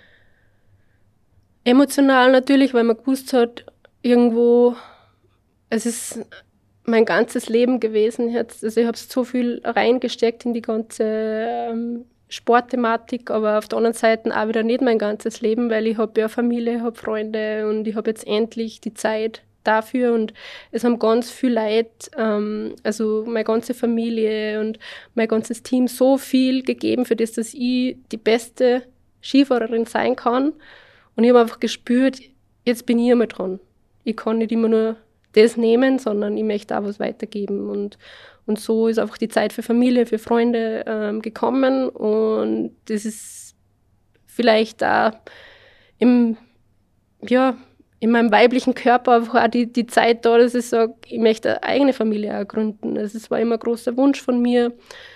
emotional natürlich, weil man gewusst hat, irgendwo, es ist mein ganzes Leben gewesen jetzt. Also ich habe so viel reingesteckt in die ganze ähm, Sportthematik, aber auf der anderen Seite auch wieder nicht mein ganzes Leben, weil ich habe ja Familie, habe Freunde und ich habe jetzt endlich die Zeit dafür und es haben ganz viel Leute, ähm, also meine ganze Familie und mein ganzes Team so viel gegeben für das, dass ich die beste Skifahrerin sein kann und ich habe einfach gespürt, jetzt bin ich einmal dran. Ich kann nicht immer nur das nehmen, sondern ich möchte auch was weitergeben. Und, und so ist einfach die Zeit für Familie, für Freunde ähm, gekommen. Und das ist vielleicht auch im, ja, in meinem weiblichen Körper einfach auch die, die Zeit da, dass ich sage, ich möchte eine eigene Familie auch gründen. Also es war immer ein großer Wunsch von mir.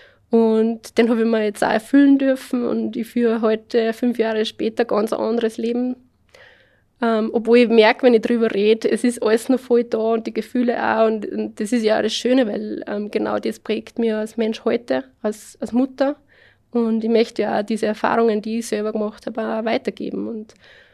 Und den habe ich mir jetzt auch erfüllen dürfen. Und ich führe heute, fünf Jahre später, ganz ein anderes Leben. Ähm, obwohl ich merke, wenn ich drüber rede, es ist alles noch voll da und die Gefühle auch. Und, und das ist ja auch das Schöne, weil ähm, genau das prägt mich als Mensch heute, als, als Mutter. Und ich möchte ja auch diese Erfahrungen, die ich selber gemacht habe, auch weitergeben. Und,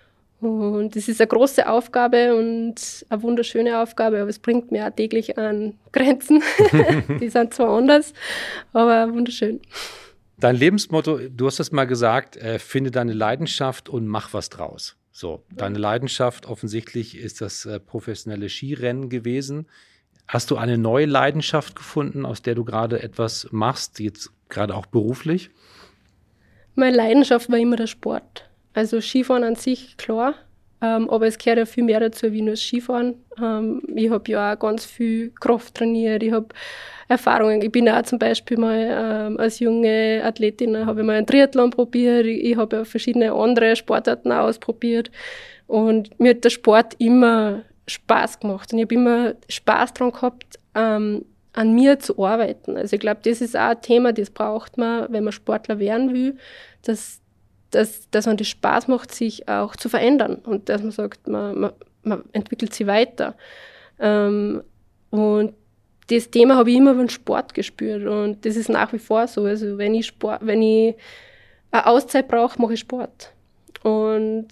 und das ist eine große Aufgabe und eine wunderschöne Aufgabe, aber es bringt mir auch täglich an Grenzen. Die sind zwar anders, aber wunderschön. Dein Lebensmotto, du hast das mal gesagt, äh, finde deine Leidenschaft und mach was draus. So, deine Leidenschaft offensichtlich ist das äh, professionelle Skirennen gewesen. Hast du eine neue Leidenschaft gefunden, aus der du gerade etwas machst, jetzt gerade auch beruflich? Meine Leidenschaft war immer der Sport. Also Skifahren an sich, klar, ähm, aber es gehört ja viel mehr dazu wie nur das Skifahren. Ähm, ich habe ja auch ganz viel Kraft trainiert, ich habe Erfahrungen. Ich bin auch zum Beispiel mal ähm, als junge Athletin, habe ich mal einen Triathlon probiert, ich, ich habe ja verschiedene andere Sportarten auch ausprobiert und mir hat der Sport immer Spaß gemacht und ich habe immer Spaß daran gehabt, ähm, an mir zu arbeiten. Also ich glaube, das ist auch ein Thema, das braucht man, wenn man Sportler werden will, dass, dass, dass man das Spaß macht, sich auch zu verändern und dass man sagt, man, man, man entwickelt sich weiter. Ähm, und das Thema habe ich immer beim Sport gespürt und das ist nach wie vor so. Also wenn ich Sport, wenn ich eine Auszeit brauche, mache ich Sport. Und,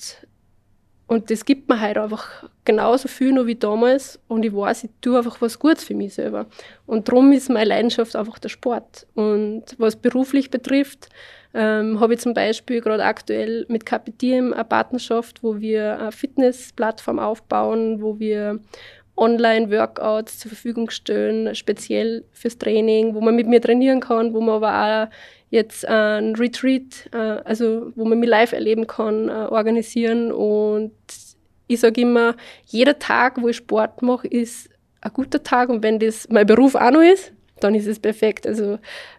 und das gibt mir heute einfach genauso viel noch wie damals und ich weiß, ich tue einfach was Gutes für mich selber. Und darum ist meine Leidenschaft einfach der Sport. Und was beruflich betrifft, ähm, habe ich zum Beispiel gerade aktuell mit K P D M eine Partnerschaft, wo wir eine Fitnessplattform aufbauen, wo wir Online-Workouts zur Verfügung stellen, speziell fürs Training, wo man mit mir trainieren kann, wo man aber auch jetzt ein Retreat, also wo man mich live erleben kann, organisieren. Und ich sage immer, jeder Tag, wo ich Sport mache, ist ein guter Tag. Und wenn das mein Beruf auch noch ist, dann ist es perfekt. Also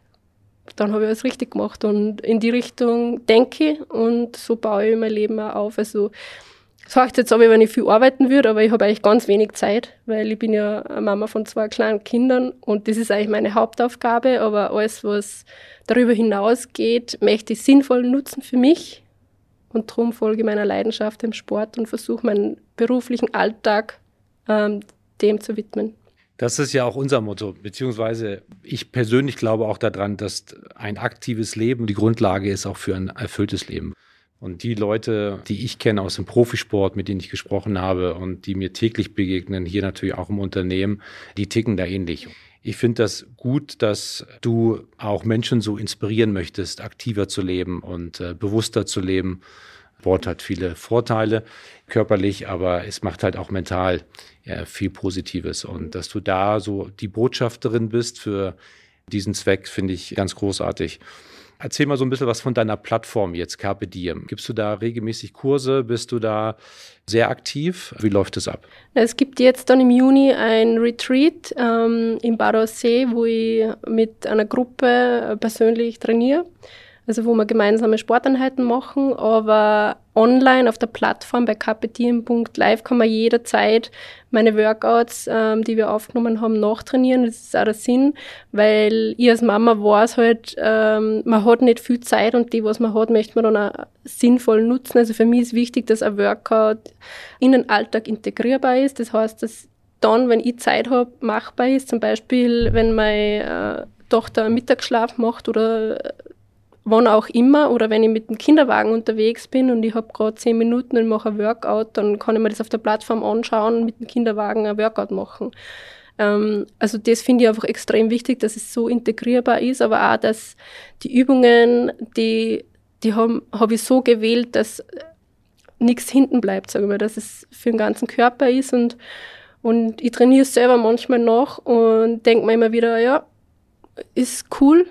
dann habe ich alles richtig gemacht. Und in die Richtung denke ich und so baue ich mein Leben auch auf. Also das heißt jetzt aber, wenn ich viel arbeiten würde, aber ich habe eigentlich ganz wenig Zeit, weil ich bin ja eine Mama von zwei kleinen Kindern und das ist eigentlich meine Hauptaufgabe, aber alles, was darüber hinausgeht, möchte ich sinnvoll nutzen für mich und darum folge ich meiner Leidenschaft im Sport und versuche meinen beruflichen Alltag ähm, dem zu widmen. Das ist ja auch unser Motto, beziehungsweise ich persönlich glaube auch daran, dass ein aktives Leben die Grundlage ist auch für ein erfülltes Leben. Und die Leute, die ich kenne aus dem Profisport, mit denen ich gesprochen habe und die mir täglich begegnen, hier natürlich auch im Unternehmen, die ticken da ähnlich. Ich finde das gut, dass du auch Menschen so inspirieren möchtest, aktiver zu leben und äh, bewusster zu leben. Sport hat viele Vorteile körperlich, aber es macht halt auch mental ja, viel Positives. Und dass du da so die Botschafterin bist für diesen Zweck, finde ich ganz großartig. Erzähl mal so ein bisschen was von deiner Plattform jetzt, Carpe Diem. Gibst du da regelmäßig Kurse? Bist du da sehr aktiv? Wie läuft es ab? Es gibt jetzt dann im Juni ein Retreat ähm, im Bad Aussee, wo ich mit einer Gruppe persönlich trainiere. Also wo wir gemeinsame Sporteinheiten machen. Aber online auf der Plattform bei kapitien punkt live kann man jederzeit meine Workouts, ähm, die wir aufgenommen haben, nachtrainieren. Das ist auch der Sinn, weil ich als Mama weiß halt, ähm, man hat nicht viel Zeit und die, was man hat, möchte man dann auch sinnvoll nutzen. Also für mich ist wichtig, dass ein Workout in den Alltag integrierbar ist. Das heißt, dass dann, wenn ich Zeit habe, machbar ist. Zum Beispiel, wenn meine äh, Tochter einen Mittagsschlaf macht oder wann auch immer, oder wenn ich mit dem Kinderwagen unterwegs bin und ich habe gerade zehn Minuten und mache ein Workout, dann kann ich mir das auf der Plattform anschauen und mit dem Kinderwagen ein Workout machen. Ähm, also das finde ich einfach extrem wichtig, dass es so integrierbar ist, aber auch, dass die Übungen, die, die habe hab ich so gewählt, dass nichts hinten bleibt, sagen wir, dass es für den ganzen Körper ist und, und ich trainiere selber manchmal nach und denke mir immer wieder, ja, ist cool.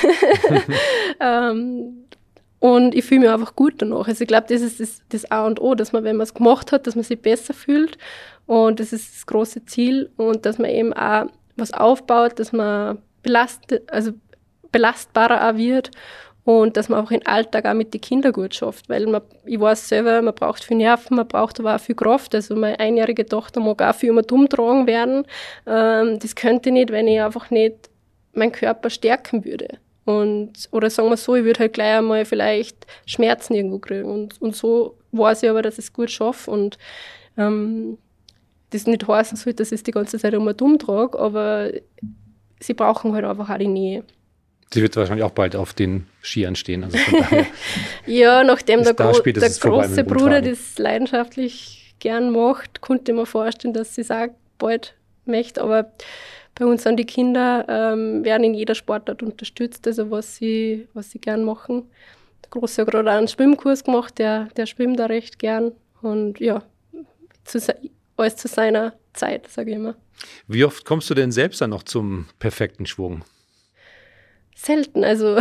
ähm, und ich fühle mich einfach gut danach. Also ich glaube, das ist das, das A und O, dass man, wenn man es gemacht hat, dass man sich besser fühlt. Und das ist das große Ziel. Und dass man eben auch was aufbaut, dass man belastet, also belastbarer auch wird und dass man auch im Alltag auch mit den Kindern gut schafft. Weil man, ich weiß selber, man braucht viel Nerven, man braucht aber auch viel Kraft. Also meine einjährige Tochter mag auch viel immer dumm tragen werden. Ähm, das könnte ich nicht, wenn ich einfach nicht meinen Körper stärken würde. Und, oder sagen wir so, ich würde halt gleich einmal vielleicht Schmerzen irgendwo kriegen. Und, und so weiß ich aber, dass ich es gut schaffe. Und ähm, das nicht heißen soll, dass ich es die ganze Zeit immer dumm trage, aber sie brauchen halt einfach auch die Nähe. Sie wird wahrscheinlich auch bald auf den Skiern stehen. Also von daher ja, nachdem der, da Gro- der große Bruder Umtragen. das leidenschaftlich gern macht, konnte ich mir vorstellen, dass sie es auch bald möchte. Aber bei uns sind die Kinder, ähm, werden in jeder Sportart unterstützt, also was sie, was sie gern machen. Der Große hat gerade auch einen Schwimmkurs gemacht, der, der schwimmt da recht gern. Und ja, zu, alles zu seiner Zeit, sage ich immer. Wie oft kommst du denn selbst dann noch zum perfekten Schwung? Selten, also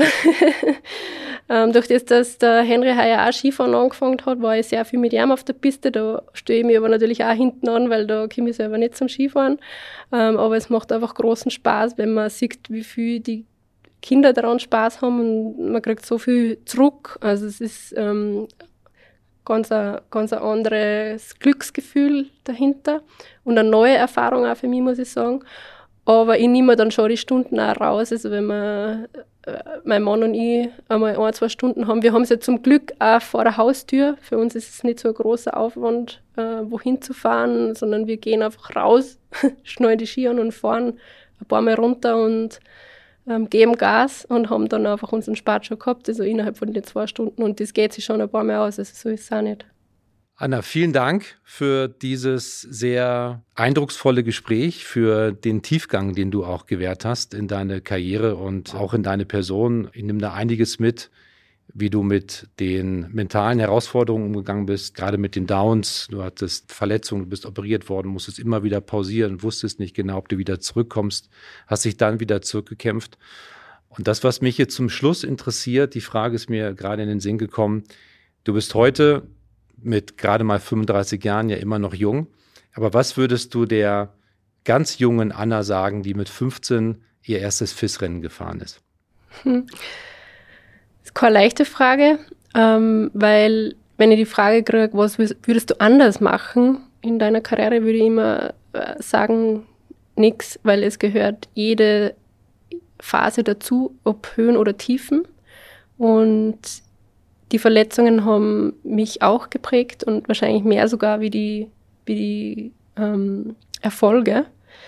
ähm, durch das, dass der Henry heuer auch Skifahren angefangen hat, war ich sehr viel mit ihm auf der Piste. Da stehe ich mich aber natürlich auch hinten an, weil da komme ich selber nicht zum Skifahren. Ähm, aber es macht einfach großen Spaß, wenn man sieht, wie viel die Kinder daran Spaß haben und man kriegt so viel zurück. Also es ist ähm, ganz ein, ganz ein anderes Glücksgefühl dahinter und eine neue Erfahrung auch für mich, muss ich sagen. Aber ich nehme mir dann schon die Stunden auch raus. Also wenn wir, äh, mein Mann und ich einmal ein, zwei Stunden haben, wir haben es ja zum Glück auch vor der Haustür. Für uns ist es nicht so ein großer Aufwand, äh, wohin zu fahren, sondern wir gehen einfach raus, schnallen die Ski an und fahren ein paar Mal runter und ähm, geben Gas und haben dann einfach unseren Sport schon gehabt, also innerhalb von den zwei Stunden. Und das geht sich schon ein paar Mal aus, also so ist es auch nicht. Anna, vielen Dank für dieses sehr eindrucksvolle Gespräch, für den Tiefgang, den du auch gewährt hast in deine Karriere und auch in deine Person. Ich nehme da einiges mit, wie du mit den mentalen Herausforderungen umgegangen bist, gerade mit den Downs. Du hattest Verletzungen, du bist operiert worden, musstest immer wieder pausieren, wusstest nicht genau, ob du wieder zurückkommst, hast dich dann wieder zurückgekämpft. Und das, was mich jetzt zum Schluss interessiert, die Frage ist mir gerade in den Sinn gekommen, du bist heute mit gerade mal fünfunddreißig Jahren ja immer noch jung. Aber was würdest du der ganz jungen Anna sagen, die mit fünfzehn ihr erstes F I S-Rennen gefahren ist? Hm. Das ist keine leichte Frage, ähm, weil wenn ich die Frage kriege, was würdest du anders machen in deiner Karriere, würde ich immer äh, sagen, nichts, weil es gehört jede Phase dazu, ob Höhen oder Tiefen. Und die Verletzungen haben mich auch geprägt und wahrscheinlich mehr sogar wie die, wie die ähm, Erfolge.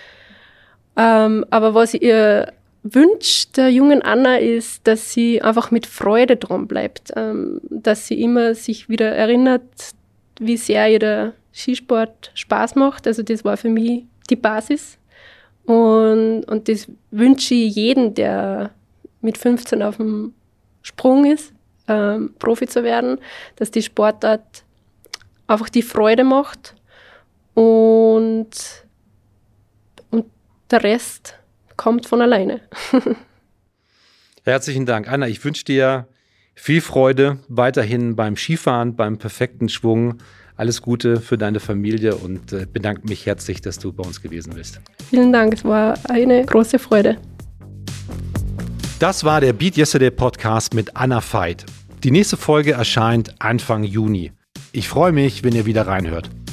Ähm, aber was ich ihr wünsche, der jungen Anna, ist, dass sie einfach mit Freude dran bleibt, ähm, dass sie immer sich wieder erinnert, wie sehr ihr der Skisport Spaß macht. Also das war für mich die Basis. Und, und das wünsche ich jedem, der mit fünfzehn auf dem Sprung ist, Ähm, Profi zu werden, dass die Sportart einfach die Freude macht und, und der Rest kommt von alleine. Herzlichen Dank, Anna. Ich wünsche dir viel Freude weiterhin beim Skifahren, beim perfekten Schwung. Alles Gute für deine Familie und äh, bedanke mich herzlich, dass du bei uns gewesen bist. Vielen Dank, es war eine große Freude. Das war der Beat Yesterday Podcast mit Anna Veit. Die nächste Folge erscheint Anfang Juni. Ich freue mich, wenn ihr wieder reinhört.